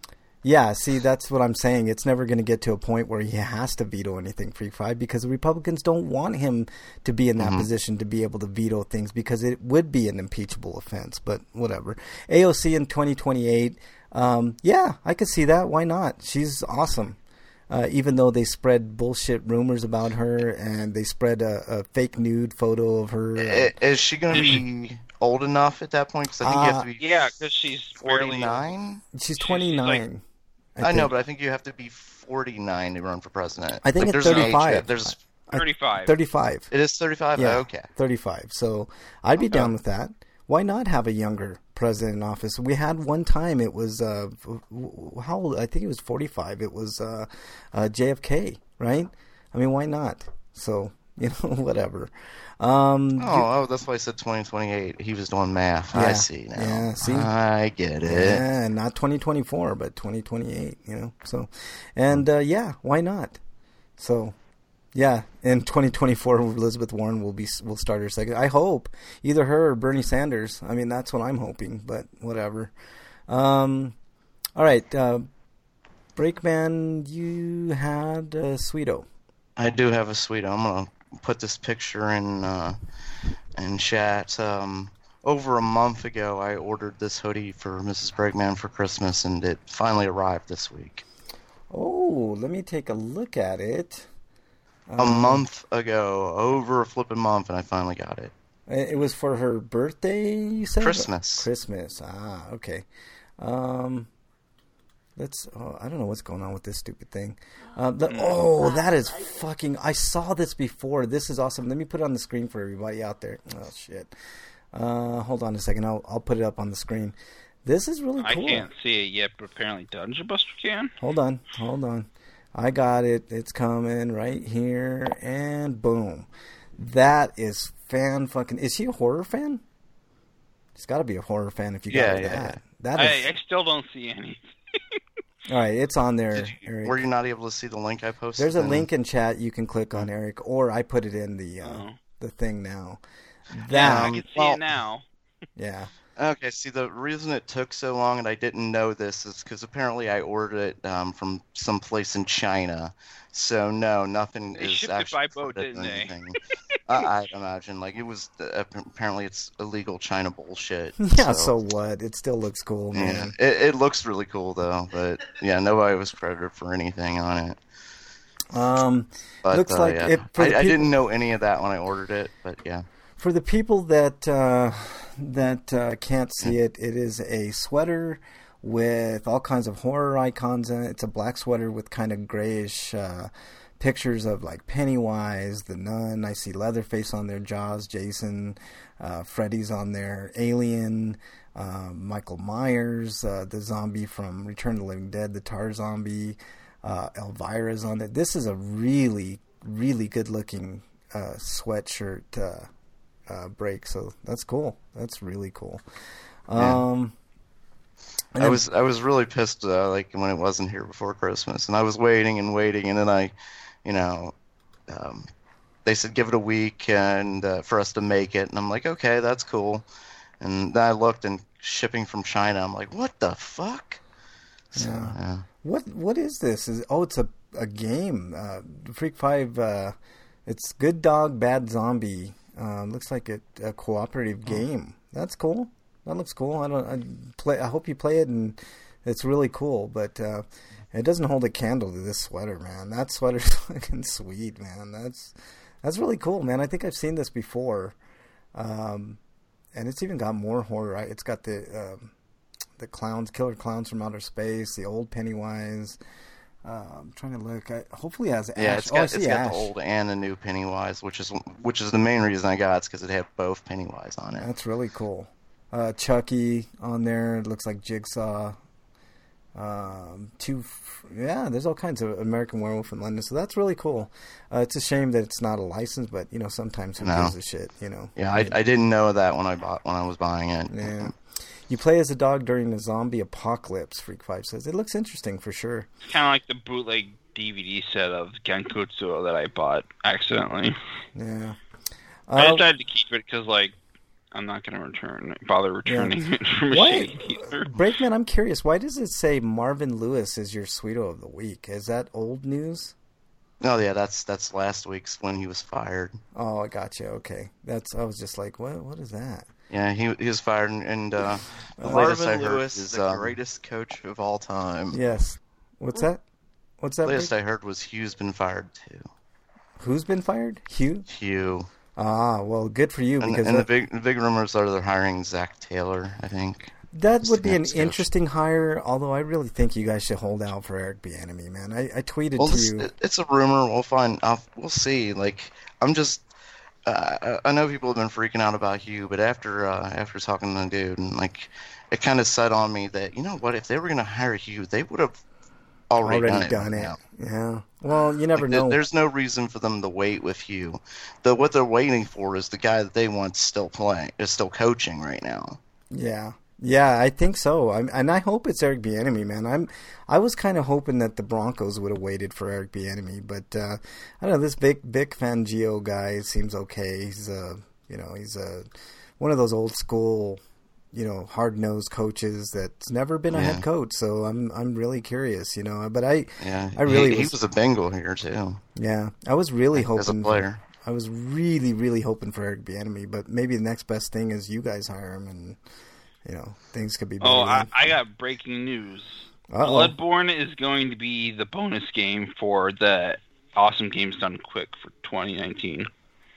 Yeah, see, that's what I'm saying. It's never going to get to a point where he has to veto anything Freak Five because the Republicans don't want him to be in that mm-hmm. position to be able to veto things because it would be an impeachable offense. But whatever. A O C in twenty twenty-eight, um, yeah, I could see that. Why not? She's awesome. Uh, even though they spread bullshit rumors about her and they spread a, a fake nude photo of her. Uh, is she going to be old enough at that point? Because I think uh, you have to be. Yeah, because she's forty-nine. She's twenty-nine. She's like, I, I know, but I think you have to be forty-nine to run for president. I think like, it's there's thirty-five. There's thirty-five. thirty-five. It is thirty-five? Yeah, oh, okay. thirty-five. So I'd be okay. down with that. Why not have a younger president in office? We had one time, it was, uh, how old? I think it was forty-five. It was uh, uh, J F K, right? I mean, why not? So, you know, whatever. Um, oh, oh, that's why I said twenty twenty-eight. He was doing math. Yeah, I see now. Yeah, see? I get it. Yeah, not twenty twenty-four, but twenty twenty-eight, you know. So, and uh, yeah, why not? So, yeah, in twenty twenty-four, Elizabeth Warren will be will start her second. I hope either her or Bernie Sanders. I mean, that's what I'm hoping, but whatever. Um, all right, uh, Breakman, you had a Sweeto. I do have a Sweeto. I'm gonna put this picture in uh, in chat. Um, over a month ago, I ordered this hoodie for Missus Breakman for Christmas, and it finally arrived this week. Oh, let me take a look at it. A um, month ago, over a flipping month, and I finally got it. It was for her birthday, you said? Christmas. Christmas. Ah, okay. Um, let's. Oh, I don't know what's going on with this stupid thing. Uh, the, oh, that is fucking. I saw this before. This is awesome. Let me put it on the screen for everybody out there. Oh shit. Uh, hold on a second. I'll I'll put it up on the screen. This is really cool. I can't see it yet, but apparently Dungeon Buster can. Hold on. Hold on. I got it. It's coming right here, and boom. That is fan fucking. Is he a horror fan? He's got to be a horror fan if you yeah, got yeah, that. Yeah. That I, is. I still don't see any. All right, it's on there. You, Eric. were you not able to see the link I posted? There's a then? link in chat you can click on, Eric, or I put it in the uh, oh. the thing now. That, yeah, I can see well, it now. Yeah. Okay, see, the reason it took so long and I didn't know this is because apparently I ordered it um, from some place in China. So, no, nothing they is shipped actually... it by boat, didn't they? uh, I imagine. Like, it was... Uh, apparently it's illegal China bullshit. Yeah, so, so what? It still looks cool, man. Yeah, it, it looks really cool, though. But, yeah, nobody was credited for anything on it. Um, but, looks uh, like... yeah. It, for I, the I people... didn't know any of that when I ordered it, but, yeah. For the people that uh, that uh, can't see it, it is a sweater with all kinds of horror icons in it. It's a black sweater with kind of grayish uh, pictures of like Pennywise, the Nun. I see Leatherface on there, Jaws, Jason, uh, Freddy's on there, Alien, uh, Michael Myers, uh, the zombie from Return of the Living Dead, the Tar zombie, uh, Elvira's on it. This is a really, really good looking uh, sweatshirt. Uh, Uh, break, so that's cool. That's really cool. Um, yeah. I was I was really pissed uh, like when it wasn't here before Christmas, and I was waiting and waiting, and then I, you know, um, they said give it a week and uh, for us to make it, and I'm like, okay, that's cool. And then I looked, and shipping from China, I'm like, what the fuck? So, yeah. yeah. What what is this? Is oh, it's a a game. Uh, Freak Five. Uh, it's Good Dog Bad Zombie. Uh, looks like a, a cooperative game. That's cool. That looks cool. I don't. I play. I hope you play it, and it's really cool. But uh, it doesn't hold a candle to this sweater, man. That sweater's fucking sweet, man. That's that's really cool, man. I think I've seen this before, um, and it's even got more horror. It's got the um, the clowns, killer clowns from outer space, the old Pennywise. Uh, I'm trying to look. I, hopefully, it has Ash. Yeah, it's got, oh, it's got the old and the new Pennywise, which is which is the main reason I got. It's because it had both Pennywise on it. That's really cool. Uh, Chucky on there. It looks like Jigsaw. Um, two, yeah. There's all kinds of American Werewolf in London, so that's really cool. Uh, it's a shame that it's not a license, but you know, sometimes who no. gives a shit, you know. Yeah, I, I didn't know that when I bought when I was buying it. Yeah. You play as a dog during the zombie apocalypse, Freak Five says. It looks interesting for sure. It's kind of like the bootleg D V D set of Gankutsu that I bought accidentally. Yeah. I Uh, decided to keep it because, like, I'm not going to return bother returning Yeah. it from a Why- shade either. Breakman, I'm curious. Why does it say Marvin Lewis is your Sweeto of the week? Is that old news? Oh yeah, that's that's last week's when he was fired. Oh, I gotcha. Okay, that's. I was just like, what? What is that? Yeah, he he was fired, and, and uh, the Uh, latest I Marvin heard Lewis, is the um, greatest coach of all time. Yes. What's that? What's that? latest Break? I heard was Hugh's been fired too. Who's been fired? Hugh. Hugh. Ah, well, good for you And, because and the that, big the big rumors are they're hiring Zach Taylor, I think. that Just would the be an next coach. interesting hire. Although I really think you guys should hold out for Eric Bieniemy, man. I, I tweeted Well, to this, you. it- it's a rumor. We'll find. I'll, we'll see. Like, I'm just. Uh, I know people have been freaking out about Hugh, but after uh, after talking to the dude, and like, it kind of set on me that you know what, if they were going to hire Hugh, they would have already, Already done, done it. it. by now. Yeah. Well, you never Like, th- know. there's no reason for them to wait with Hugh. The what they're waiting for is the guy that they want still playing, is still coaching right now. Yeah, yeah, I think so. I'm, and I hope it's Eric Bieniemy, man. I'm, I was kind of hoping that the Broncos would have waited for Eric Bieniemy, but uh, I don't know. This Vic Vic Fangio guy seems okay. He's a, you know, he's a one of those old school, you know, hard nosed coaches that's never been a Yeah. head coach. So I'm, I'm really curious, you know. But I, Yeah, I really he, he was, was a Bengal here too yeah, I was really hoping as a player. I was really, really hoping for Eric Bieniemy, but maybe the next best thing is you guys hire him, and you know things could be better. Oh, I, then. I got breaking news. Uh-oh. Bloodborne is going to be the bonus game for the Awesome Games Done Quick for twenty nineteen.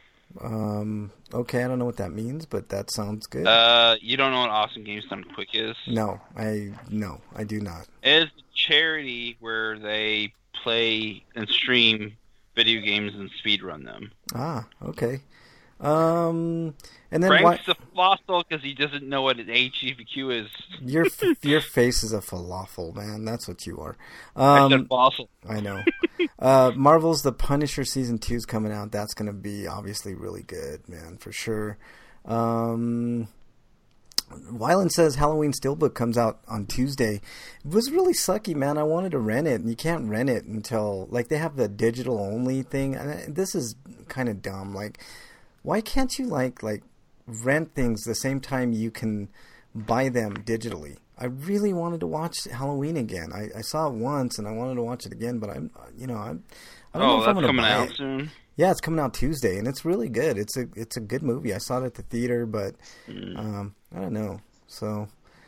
Um. Okay, I don't know what that means, but that sounds good. Uh, you don't know what Awesome Games Done Quick is? no, I no, I do not. It is a charity where they play and stream video games and speedrun them. Ah, okay. Um, and then why, Frank's a fossil because he doesn't know what an H G V Q is. your your face is a falafel, man. That's what you are. I said Um, fossil. I know. uh, Marvel's The Punisher season two is coming out. That's going to be obviously really good, man, for sure. Um, Wyland says Halloween Steelbook comes out on Tuesday. It was really sucky, man. I wanted to rent it, and you can't rent it until, like, they have the digital only thing. And I- this is kind of dumb. Like, why can't you, like, like rent things the same time you can buy them digitally? I really wanted to watch Halloween again. I, I saw it once, and I wanted to watch it again, but I'm, you know, I'm, I don't know Oh, if I'm that's going to coming buy out it. soon. Yeah, it's coming out Tuesday, and it's really good. It's a it's a good movie. I saw it at the theater, but um, I don't know. So,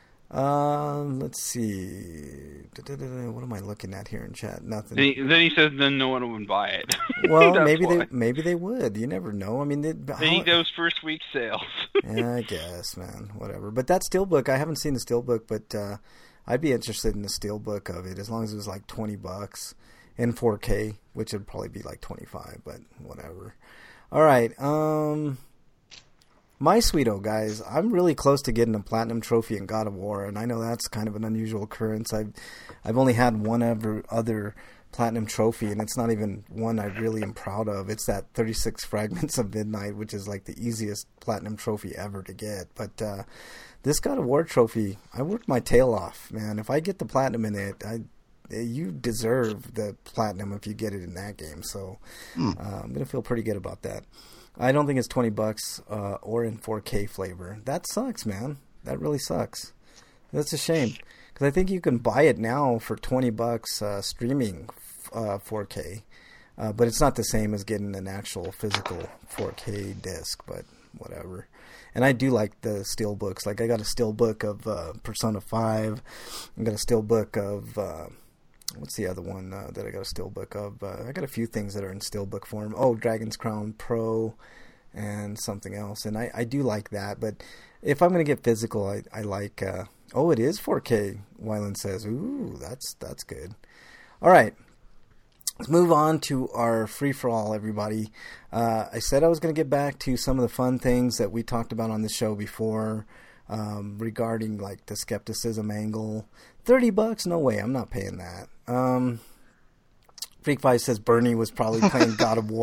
um, let's see. Da-da-da-da. What am I looking at here in chat? Nothing. Then he, then he says then no one would buy it. Well, That's maybe why. they maybe they would. You never know. I mean, they, Then he how- goes first week sales. yeah, I guess, man. Whatever. But that Steelbook, I haven't seen the Steelbook, but uh, I'd be interested in the Steelbook of it as long as it was like twenty bucks in four K, which would probably be like twenty-five, but whatever. All right. Um, my Sweeto, guys, I'm really close to getting a platinum trophy in God of War, and I know that's kind of an unusual occurrence. I've I've only had one ever other platinum trophy, and it's not even one I really am proud of. It's that thirty-six Fragments of Midnight, which is like the easiest platinum trophy ever to get. But uh, this God of War trophy, I worked my tail off, man. If I get the platinum in it, I you deserve the platinum if you get it in that game. So uh, I'm gonna feel pretty good about that. I don't think it's twenty bucks uh, or in four K flavor. That sucks, man. That really sucks. That's a shame because I think you can buy it now for twenty bucks uh, streaming uh, four K, uh, but it's not the same as getting an actual physical four K disc. But whatever. And I do like the steel books. Like I got a steel book of uh, Persona five. I got a steel book of. Uh, What's the other one uh, that I got a steelbook of? Uh, I got a few things that are in steelbook form. Oh, Dragon's Crown Pro and something else. And I, I do like that. But if I'm going to get physical, I, I like... Uh, oh, it is four K, Wyland says. Ooh, that's that's good. All right. Let's move on to our free-for-all, everybody. Uh, I said I was going to get back to some of the fun things that we talked about on the show before. Um, regarding like the skepticism angle. thirty bucks? No way, I'm not paying that. Um, Freak Five says Bernie was probably playing God of War on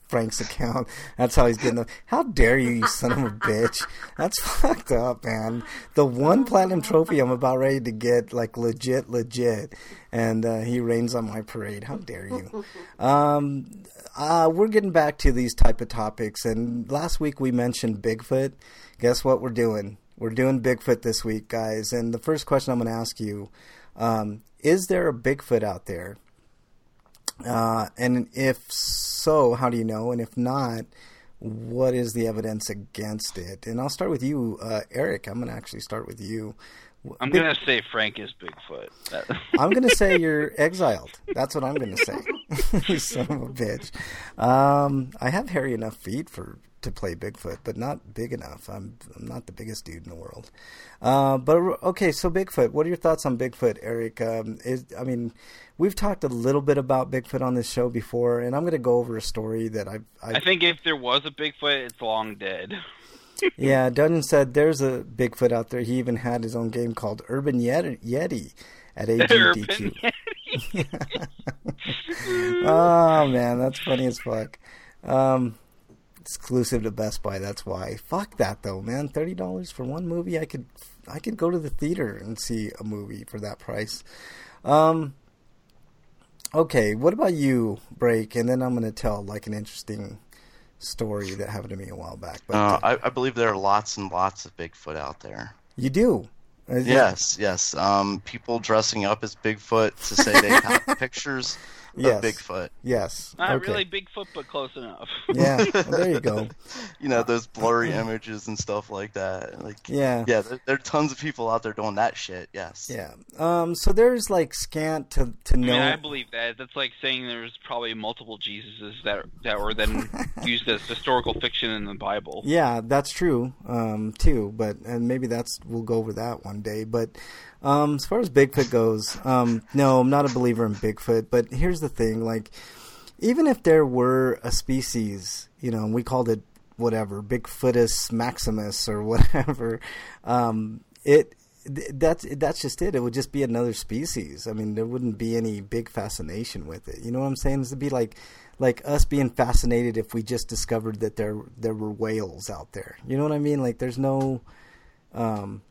Frank's account. That's how he's getting them. How dare you, you son of a bitch. That's fucked up, man. The one platinum trophy I'm about ready to get, like, legit, legit. And uh, he rains on my parade. How dare you? Um, uh, we're getting back to these type of topics. And last week we mentioned Bigfoot. Guess what we're doing? We're doing Bigfoot this week, guys. And the first question I'm going to ask you, um, is there a Bigfoot out there? Uh, and if so, how do you know? And if not, what is the evidence against it? And I'll start with you, uh, Eric. I'm going to actually start with you. I'm Big- going to say Frank is Bigfoot. I'm going to say you're exiled. That's what I'm going to say. You son of a bitch. Um, I have hairy enough feet for to play Bigfoot, but not big enough. I'm I'm not the biggest dude in the world. Uh, but okay, so Bigfoot. What are your thoughts on Bigfoot, Eric? Um, is I mean, we've talked a little bit about Bigfoot on this show before, and I'm going to go over a story that I've, I've. I think if there was a Bigfoot, it's long dead. Yeah, Dungeon said there's a Bigfoot out there. He even had his own game called Urban Yeti, Yeti at A G D Q. Oh man, that's funny as fuck. Um, exclusive to Best Buy. That's why. Fuck that though, man. Thirty dollars for one movie. I could, I could go to the theater and see a movie for that price. Um. Okay, what about you, Break? And then I'm going to tell like an interesting story that happened to me a while back. But Uh, uh, I, I believe there are lots and lots of Bigfoot out there. you do. Is it- Yes, yes. Um, people dressing up as Bigfoot to say they have pictures of Yes. Bigfoot. Yes. Not okay. really Bigfoot, but close enough. Yeah. Well, there you go. You know, those blurry images and stuff like that. Like, Yeah. yeah, there, there are tons of people out there doing that shit. Yes. Yeah. Um. So there's like scant to to I know. mean, I believe that. That's like saying there's probably multiple Jesuses that that were then used as historical fiction in the Bible. Yeah, that's true. Um. Too, but and maybe that's we'll go over that one day. But um, as far as Bigfoot goes, um, no, I'm not a believer in Bigfoot. But here's the thing: like, even if there were a species, you know, and we called it whatever, Bigfootus maximus or whatever, um, it. That's that's just it. It would just be another species. I mean, there wouldn't be any big fascination with it. You know what I'm saying? It'd be like, like us being fascinated if we just discovered that there there were whales out there. You know what I mean? Like, there's no, um,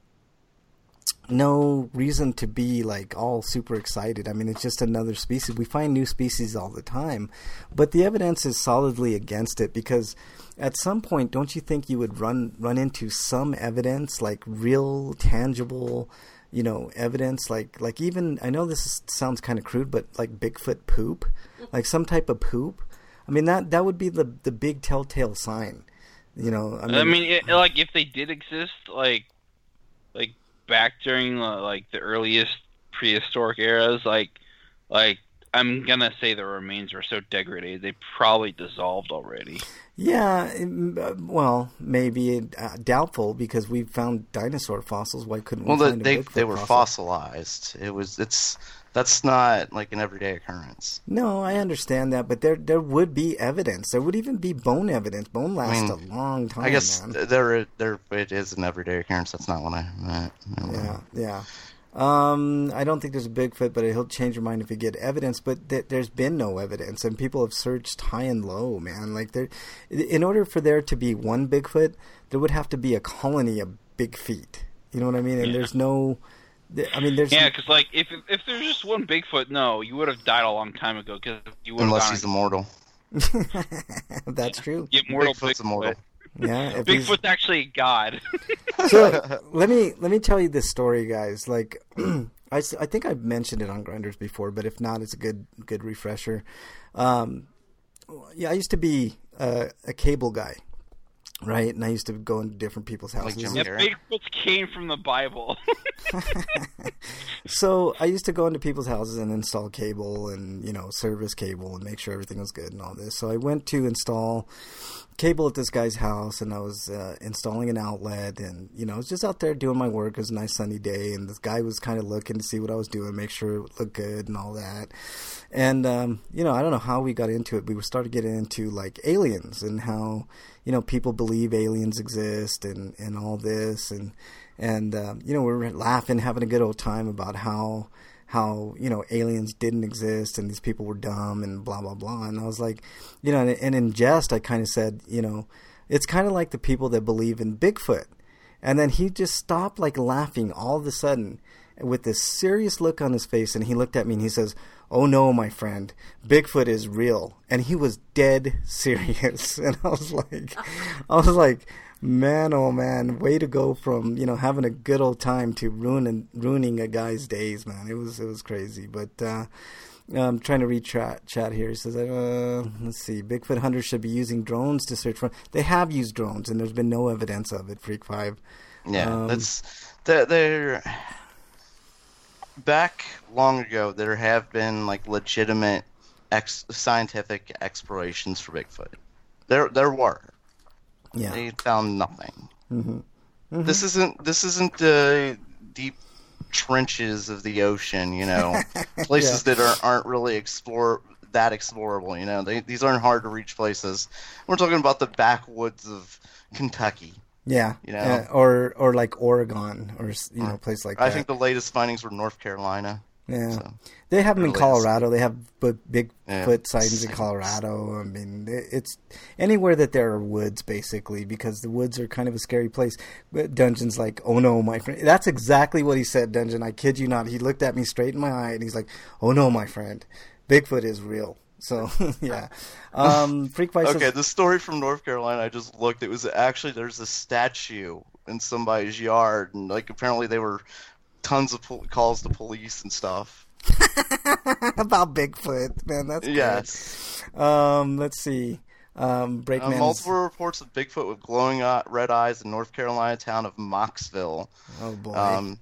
no reason to be like all super excited. I mean, it's just another species. We find new species all the time, but the evidence is solidly against it because at some point, don't you think you would run run into some evidence, like real, tangible, you know, evidence, like like even I know this is, sounds kind of crude, but like Bigfoot poop, like some type of poop. I mean, that that would be the the big telltale sign, you know. I mean, I mean, it, like if they did exist, like like back during uh, like the earliest prehistoric eras, like like I'm gonna say the remains were so degraded they probably dissolved already. Yeah, it, well, maybe uh, doubtful because we found dinosaur fossils. Why couldn't we Well, find they a Bigfoot they were fossil? fossilized. It was it's that's not like an everyday occurrence. No, I understand that, but there there would be evidence. There would even be bone evidence. Bone lasts I mean, a long time. I guess man. th- there there it is an everyday occurrence. That's not what I meant. Yeah, yeah. Um, I don't think there's a Bigfoot, but he'll change your mind if you get evidence. But th- there's been no evidence, and people have searched high and low, man. Like there, in order for there to be one Bigfoot, there would have to be a colony of big feet. You know what I mean? And Yeah. there's no. I mean, there's Yeah, because like if if there's just one Bigfoot, no, you would have died a long time ago because you would have Unless gone he's immortal. That's true. get mortal Bigfoot's Bigfoot. immortal. Yeah, if he's- Bigfoot's actually a god. So let me let me tell you this story, guys. Like, I, s- I think I've mentioned it on Grinders before, but if not, it's a good good refresher. Um, yeah, I used to be uh, a cable guy, right? And I used to go into different people's houses. Jim yeah, Carrey? Bigfoot came from the Bible. So I used to go into people's houses and install cable and, you know, service cable and make sure everything was good and all this. So I went to install cable at this guy's house, and I was uh, installing an outlet, and, you know, I was just out there doing my work. It was a nice sunny day, and this guy was kind of looking to see what I was doing, make sure it looked good and all that. And, um, you know, I don't know how we got into it. We started getting into, like, aliens and how, you know, people believe aliens exist and, and all this. And, and um, you know, we were laughing, having a good old time about how how, you know, aliens didn't exist and these people were dumb and blah, blah, blah. And I was like, you know, and, and in jest, I kind of said, you know, it's kind of like the people that believe in Bigfoot. And then he just stopped, like, laughing all of a sudden with this serious look on his face. And he looked at me and he says, "Oh, no, my friend, Bigfoot is real." And he was dead serious. And I was like, I was like, man, oh, man, way to go from, you know, having a good old time to ruining, ruining a guy's days, man. It was, it was crazy. But, uh, I'm trying to read chat, chat here. He says, uh, let's see, Bigfoot hunters should be using drones to search for... They have used drones, and there's been no evidence of it, Freak five. Yeah, um, that's... They're, they're... Back long ago, there have been, like, legitimate ex- scientific explorations for Bigfoot. There there were. Yeah. They found nothing. Mm-hmm. Mm-hmm. This isn't, this isn't the deep trenches of the ocean, you know, places yeah. that aren't, aren't really explore that explorable, you know. They, these aren't hard to reach places. We're talking about the backwoods of Kentucky. Yeah, you know, uh, or or like Oregon, or you know, a place like that. I think the latest findings were North Carolina. Yeah, so, they have them in the Colorado. They have Bigfoot yeah. sightings in Colorado. I mean, it's anywhere that there are woods, basically, because the woods are kind of a scary place. But Dungeon's like, "Oh no, my friend." That's exactly what he said, Dungeon. I kid you not. He looked at me straight in my eye and he's like, "Oh no, my friend, Bigfoot is real." So yeah, um, Freak Vice. Okay, says, the story from North Carolina. I just looked. It was actually there's a statue in somebody's yard, and like apparently they were. Tons of pol- calls to police and stuff about Bigfoot, man. That's good. Yes. Um, let's see. Um, Breakman. Uh, multiple reports of Bigfoot with glowing uh, red eyes in North Carolina town of Mocksville. Oh boy. Um,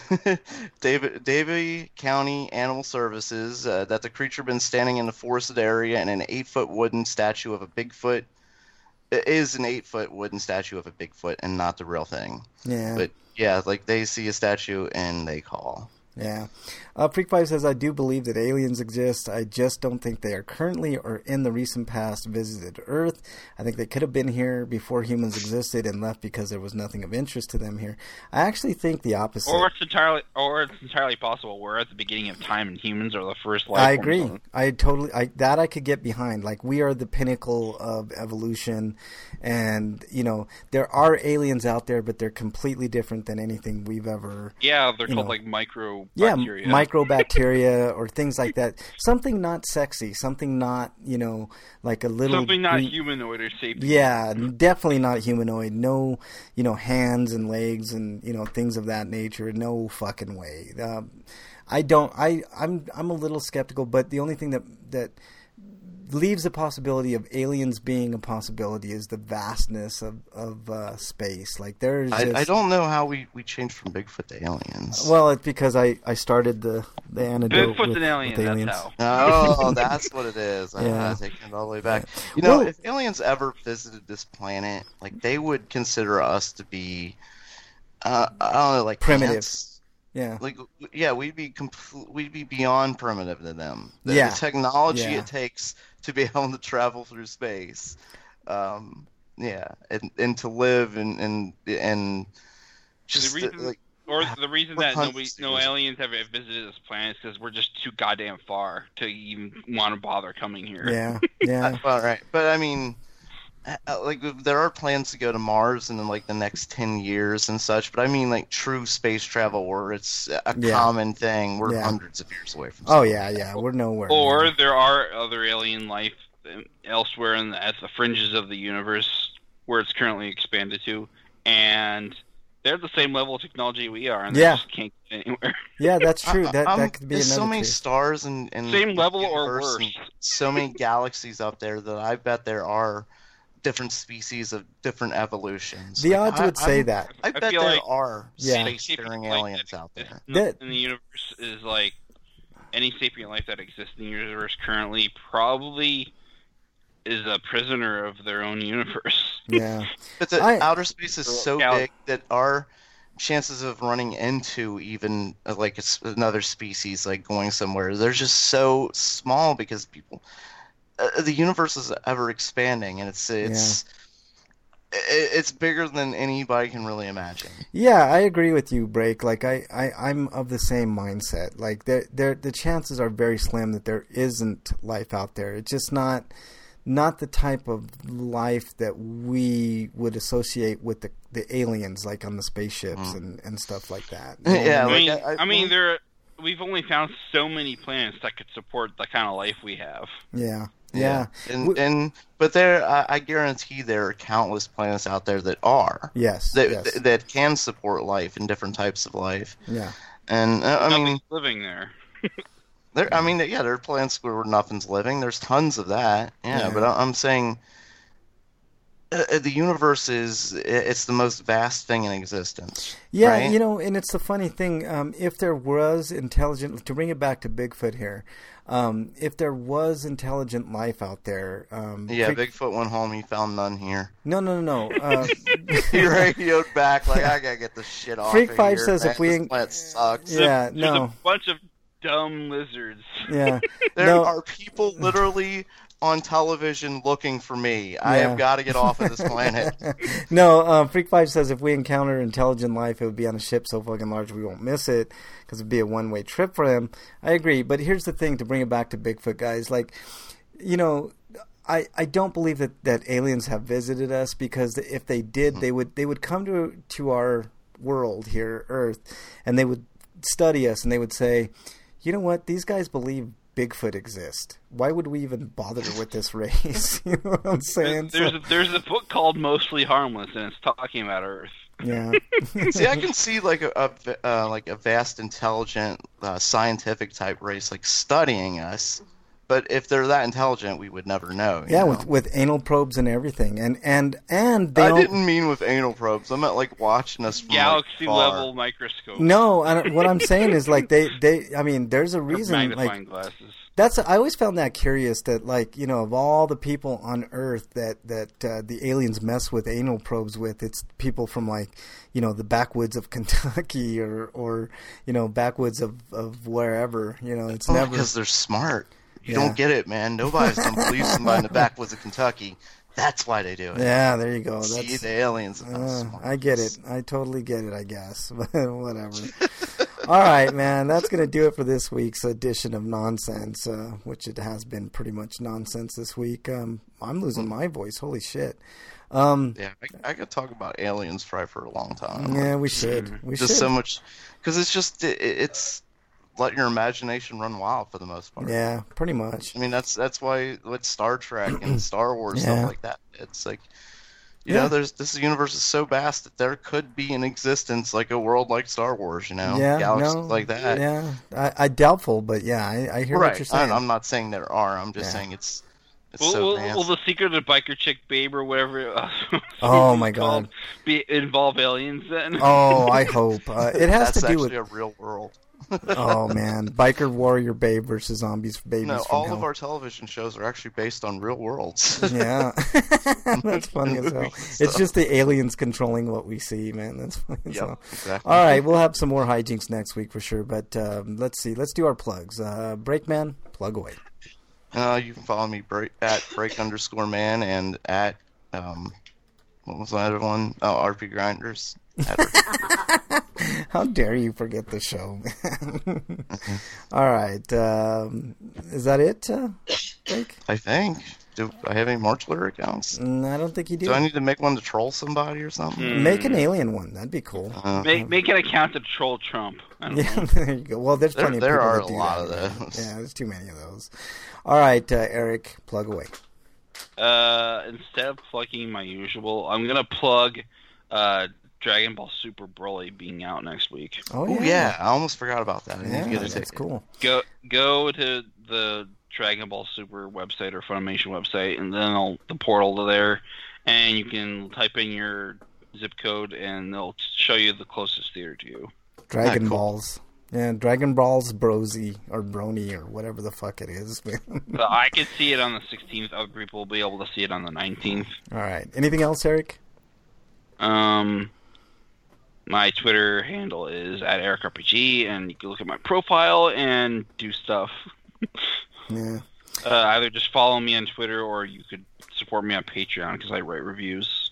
David, Davie County Animal Services uh, that the creature been standing in a forested area and an eight-foot wooden statue of a Bigfoot. It is an eight-foot wooden statue of a Bigfoot and not the real thing. Yeah. But yeah, like they see a statue and they call. Yeah. Uh, Freak Five says, "I do believe that aliens exist. I just don't think they are currently or in the recent past visited Earth. I think they could have been here before humans existed and left because there was nothing of interest to them here." I actually think the opposite. Or it's entirely, or it's entirely possible we're at the beginning of time and humans are the first life I forms agree. on it. I totally I, that I could get behind. Like, we are the pinnacle of evolution, and you know there are aliens out there, but they're completely different than anything we've ever. Yeah, they're you called know, like micro. Yeah, bacteria. microbacteria or things like that. Something not sexy. Something not, you know, like a little... Something not green... humanoid or sapient. Yeah, definitely not humanoid. No, you know, hands and legs and, you know, things of that nature. No fucking way. Uh, I don't... I, I'm I'm a little skeptical, but the only thing that that leaves the possibility of aliens being a possibility is the vastness of, of uh, space. Like, there's just... I, I don't know how we, we changed from Bigfoot to aliens. Well, it's because I, I started the, the anecdote Bigfoot's with, an alien, with aliens. that's how. Oh, that's what it is. I Yeah. yeah. taking it all the way back. You know, Well- if aliens ever visited this planet, like they would consider us to be, uh, I don't know, like Primitive. ants. Yeah. Like, yeah, we'd be compl- we'd be beyond primitive to them. The, Yeah. the technology Yeah. it takes to be able to travel through space, um, yeah, and, and to live and and and just the reason, uh, like. or the reason we're that nobody, hundreds of no years- aliens have visited this planet is because we're just too goddamn far to even want to bother coming here. Yeah. Yeah. Well, right, but I mean, uh, like there are plans to go to Mars in like the next ten years and such. But I mean, like true space travel, where it's a Yeah. common thing. We're Yeah. hundreds of years away from. Oh, something yeah, like yeah. that. We're nowhere. Or near. there are other alien life elsewhere in the, at the fringes of the universe where it's currently expanded to, and they're the same level of technology we are, and they Yeah. just can't get anywhere. Yeah, that's true. That I'm- that could be there's another so many case. stars and, and Same level the or universe worse. and so many galaxies up there that I bet there are different species of different evolutions. The Like, odds I- would say I'm- that. I I bet feel there like- are Yeah. space-faring Sapient aliens life out that there. exists That- in the universe is like any sapient life that exists in the universe currently probably is a prisoner of their own universe. Yeah. But the I- outer space is so Gal- big that our chances of running into even uh, like a s another species, like going somewhere, they're just so small because people, uh, the universe is ever expanding, and it's it's it's bigger than anybody can really imagine. Yeah, I agree with you, Break. Like I, I, I'm of the same mindset. Like there, there, the chances are very slim that there isn't life out there. It's just not, not the type of life that we would associate with the, the aliens, like on the spaceships mm. and, and stuff like that. You know yeah, I mean, like I, I mean, there. We've only found so many planets that could support the kind of life we have. Yeah. Yeah, yeah. and and but there, I, I guarantee there are countless planets out there that are yes that yes. Th- that can support life and different types of life. Yeah, and uh, I Nothing's mean, living there. there. I mean, yeah, there are planets where nothing's living. There's tons of that. Yeah, yeah. but I, I'm saying uh, the universe is it's the most vast thing in existence. Yeah, right? you know, and it's the funny thing. Um, if there was intelligent, to bring it back to Bigfoot here. Um, if there was intelligent life out there, um, yeah, Freak... Bigfoot went home. He found none here. No, no, no, no. Uh, he radioed back like, I gotta get this shit off. Freak of Five here, says man. if we, this planet sucks. Yeah, There's no, a bunch of dumb lizards. Yeah, there no. are people literally on television looking for me. I yeah. have got to get off of this planet. No, um, Freak Five says if we encounter intelligent life, it would be on a ship so fucking large we won't miss it because it'd be a one-way trip for them. I agree, but here's the thing, to bring it back to Bigfoot, guys. Like, you know, I, I don't believe that, that aliens have visited us, because if they did, they would they would come to to our world here, Earth, and they would study us, and they would say, you know what, these guys believe Bigfoot exist. Why would we even bother with this race? You know what I'm saying? There's so, a, there's a book called Mostly Harmless, and it's talking about Earth. Yeah. See, I can see like a, a uh, like a vast, intelligent, uh, scientific type race like studying us. But if they're that intelligent, we would never know. Yeah, know? with with anal probes and everything, and and and they I don't... didn't mean with anal probes. I meant like watching us from galaxy like, level microscope. No, I don't, what I'm saying is like they, they I mean, there's a reason. Magnifying like, glasses. That's I always found that curious that, like, you know, of all the people on Earth that that uh, the aliens mess with anal probes with, it's people from, like, you know, the backwoods of Kentucky or or you know, backwoods of, of wherever. You know, it's oh, never because they're smart. You yeah. don't get it, man. Nobody's gonna believe somebody in the backwoods of Kentucky. That's why they do it. Yeah, there you go. That's, See, the aliens. Uh, I get it. I totally get it, I guess. But whatever. All right, man. That's going to do it for this week's edition of Nonsense, uh, which it has been pretty much nonsense this week. Um, I'm losing my voice. Holy shit. Um, yeah, I, I could talk about aliens probably for a long time. Yeah, we should. We just should. so much. Because it's just, it, it's... let your imagination run wild for the most part. Yeah, pretty much. I mean, that's that's why with Star Trek and Star Wars yeah. stuff like that, it's like, you yeah. know, there's this universe is so vast that there could be in existence like a world like Star Wars, you know, yeah, galaxies no, like that. Yeah, I, I doubtful, but yeah, I, I hear right. what you're saying. I, I'm not saying there are. I'm just yeah. saying it's. It's well, so well, vast. well, the secret of biker chick babe or whatever. Uh, oh my god! Be involve aliens then? Oh, I hope uh, it has That's to do actually with a real world. Oh man, biker warrior babe versus zombies babies. No, from all hell. of our television shows are actually based on real worlds. Yeah, that's funny as hell. It's just the aliens controlling what we see, man. That's funny as Yep, hell. exactly. All right, we'll have some more hijinks next week for sure. But um, let's see, let's do our plugs. Uh, Breakman, plug away. Uh, you can follow me break, at break underscore man and at um, what was the other one? Oh, R P Grinders. How dare you forget the show, man? Mm-hmm. All right, um, is that it, uh, Break? I think. Do I have any more Twitter accounts? Mm, I don't think you do. Do I need to make one to troll somebody or something? Mm. Make an alien one. That'd be cool. Uh, Make make an account to troll Trump. I don't Yeah, know. there you go. Well, there's There- plenty there of people are that a do lot that. of those. Yeah, there's too many of those. All right, uh, Eric, plug away. Uh, instead of plugging my usual, I'm gonna plug uh, Dragon Ball Super Broly being out next week. Oh oh yeah, yeah, I almost forgot about that. I need yeah, to get a that's ticket. cool. Go go to the Dragon Ball Super website or Funimation website, and then I'll, the portal to there, and you can type in your zip code, and they'll show you the closest theater to you. Dragon Ah, cool. Balls. Yeah, Dragon Balls Brosy or Brony or whatever the fuck it is, man. So I can see it on the sixteenth. Other people will be able to see it on the nineteenth. All right. Anything else, Eric? Um, my Twitter handle is at EricRPG, and you can look at my profile and do stuff. Yeah. Uh, either just follow me on Twitter, or you could support me on Patreon because I write reviews.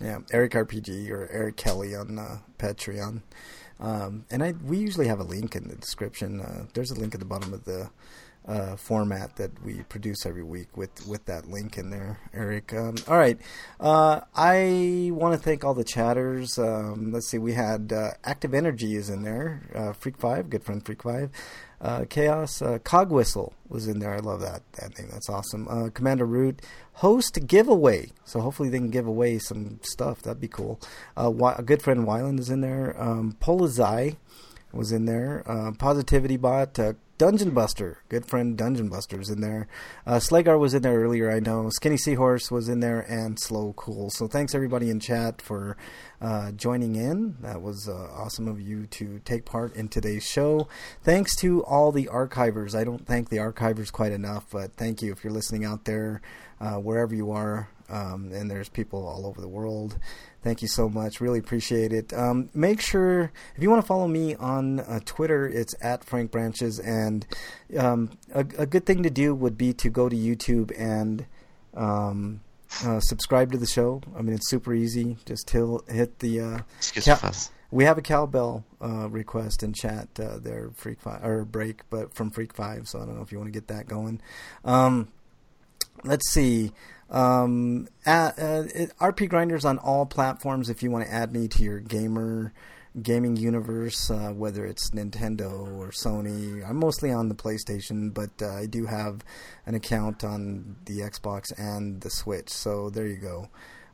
Yeah, Eric R P G or Eric Kelly on uh, Patreon. Um, and I we usually have a link in the description. Uh, there's a link at the bottom of the uh, format that we produce every week with, with that link in there, Eric. Um, all right. Uh, I want to thank all the chatters. Um, let's see. We had uh, Active Energy is in there. Uh, Freak five, good friend Freak five. Uh, Chaos, uh, Cog Whistle was in there. I love that, that name. That's awesome. Uh, Commander Root, host giveaway. So hopefully they can give away some stuff. That'd be cool. Uh, a good friend Wyland is in there. Um, Polizai was in there. Uh, Positivity Bot, uh, Dungeon Buster, good friend Dungeon Buster is in there. Uh, Slagar was in there earlier, I know. Skinny Seahorse was in there, and Slow Cool. So thanks everybody in chat for uh, joining in. That was uh, awesome of you to take part in today's show. Thanks to all the archivers. I don't thank the archivers quite enough, but thank you if you're listening out there, uh, wherever you are. Um, and there's people all over the world. Thank you so much. Really appreciate it. Um, make sure, if you want to follow me on uh, Twitter, it's at Frank Branches. And um, a, a good thing to do would be to go to YouTube and um, uh, subscribe to the show. I mean, it's super easy. Just till, hit the... Uh, Excuse cal- me. We have a cowbell uh, request in chat uh, there, Freak Five, or break, but from Freak Five. So I don't know if you want to get that going. Um, let's see. Um, uh, uh, R P Grinders on all platforms. If you want to add me to your gamer gaming universe, uh, whether it's Nintendo or Sony, I'm mostly on the PlayStation, but uh, I do have an account on the Xbox and the Switch. So there you go.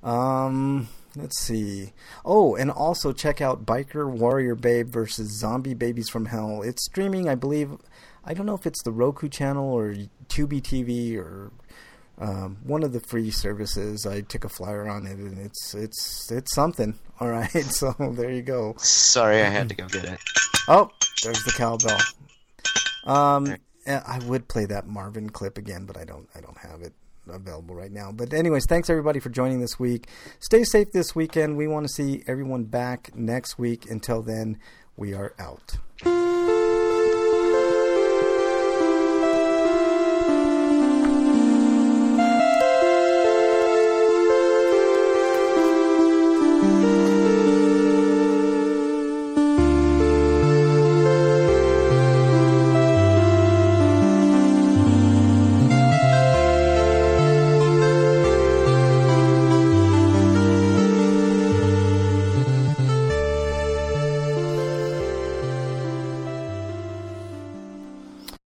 Um, let's see. Oh, and also check out Biker Warrior Babe versus Zombie Babies from Hell. It's streaming, I believe. I don't know if it's the Roku channel or Tubi T V or Um, one of the free services. I took a flyer on it, and it's it's it's something. All right, so there you go. Sorry, I had to go get it. Oh, there's the cowbell. Um, I would play that Marvin clip again, but I don't. I don't have it available right now. But anyways, thanks everybody for joining this week. Stay safe this weekend. We want to see everyone back next week. Until then, we are out.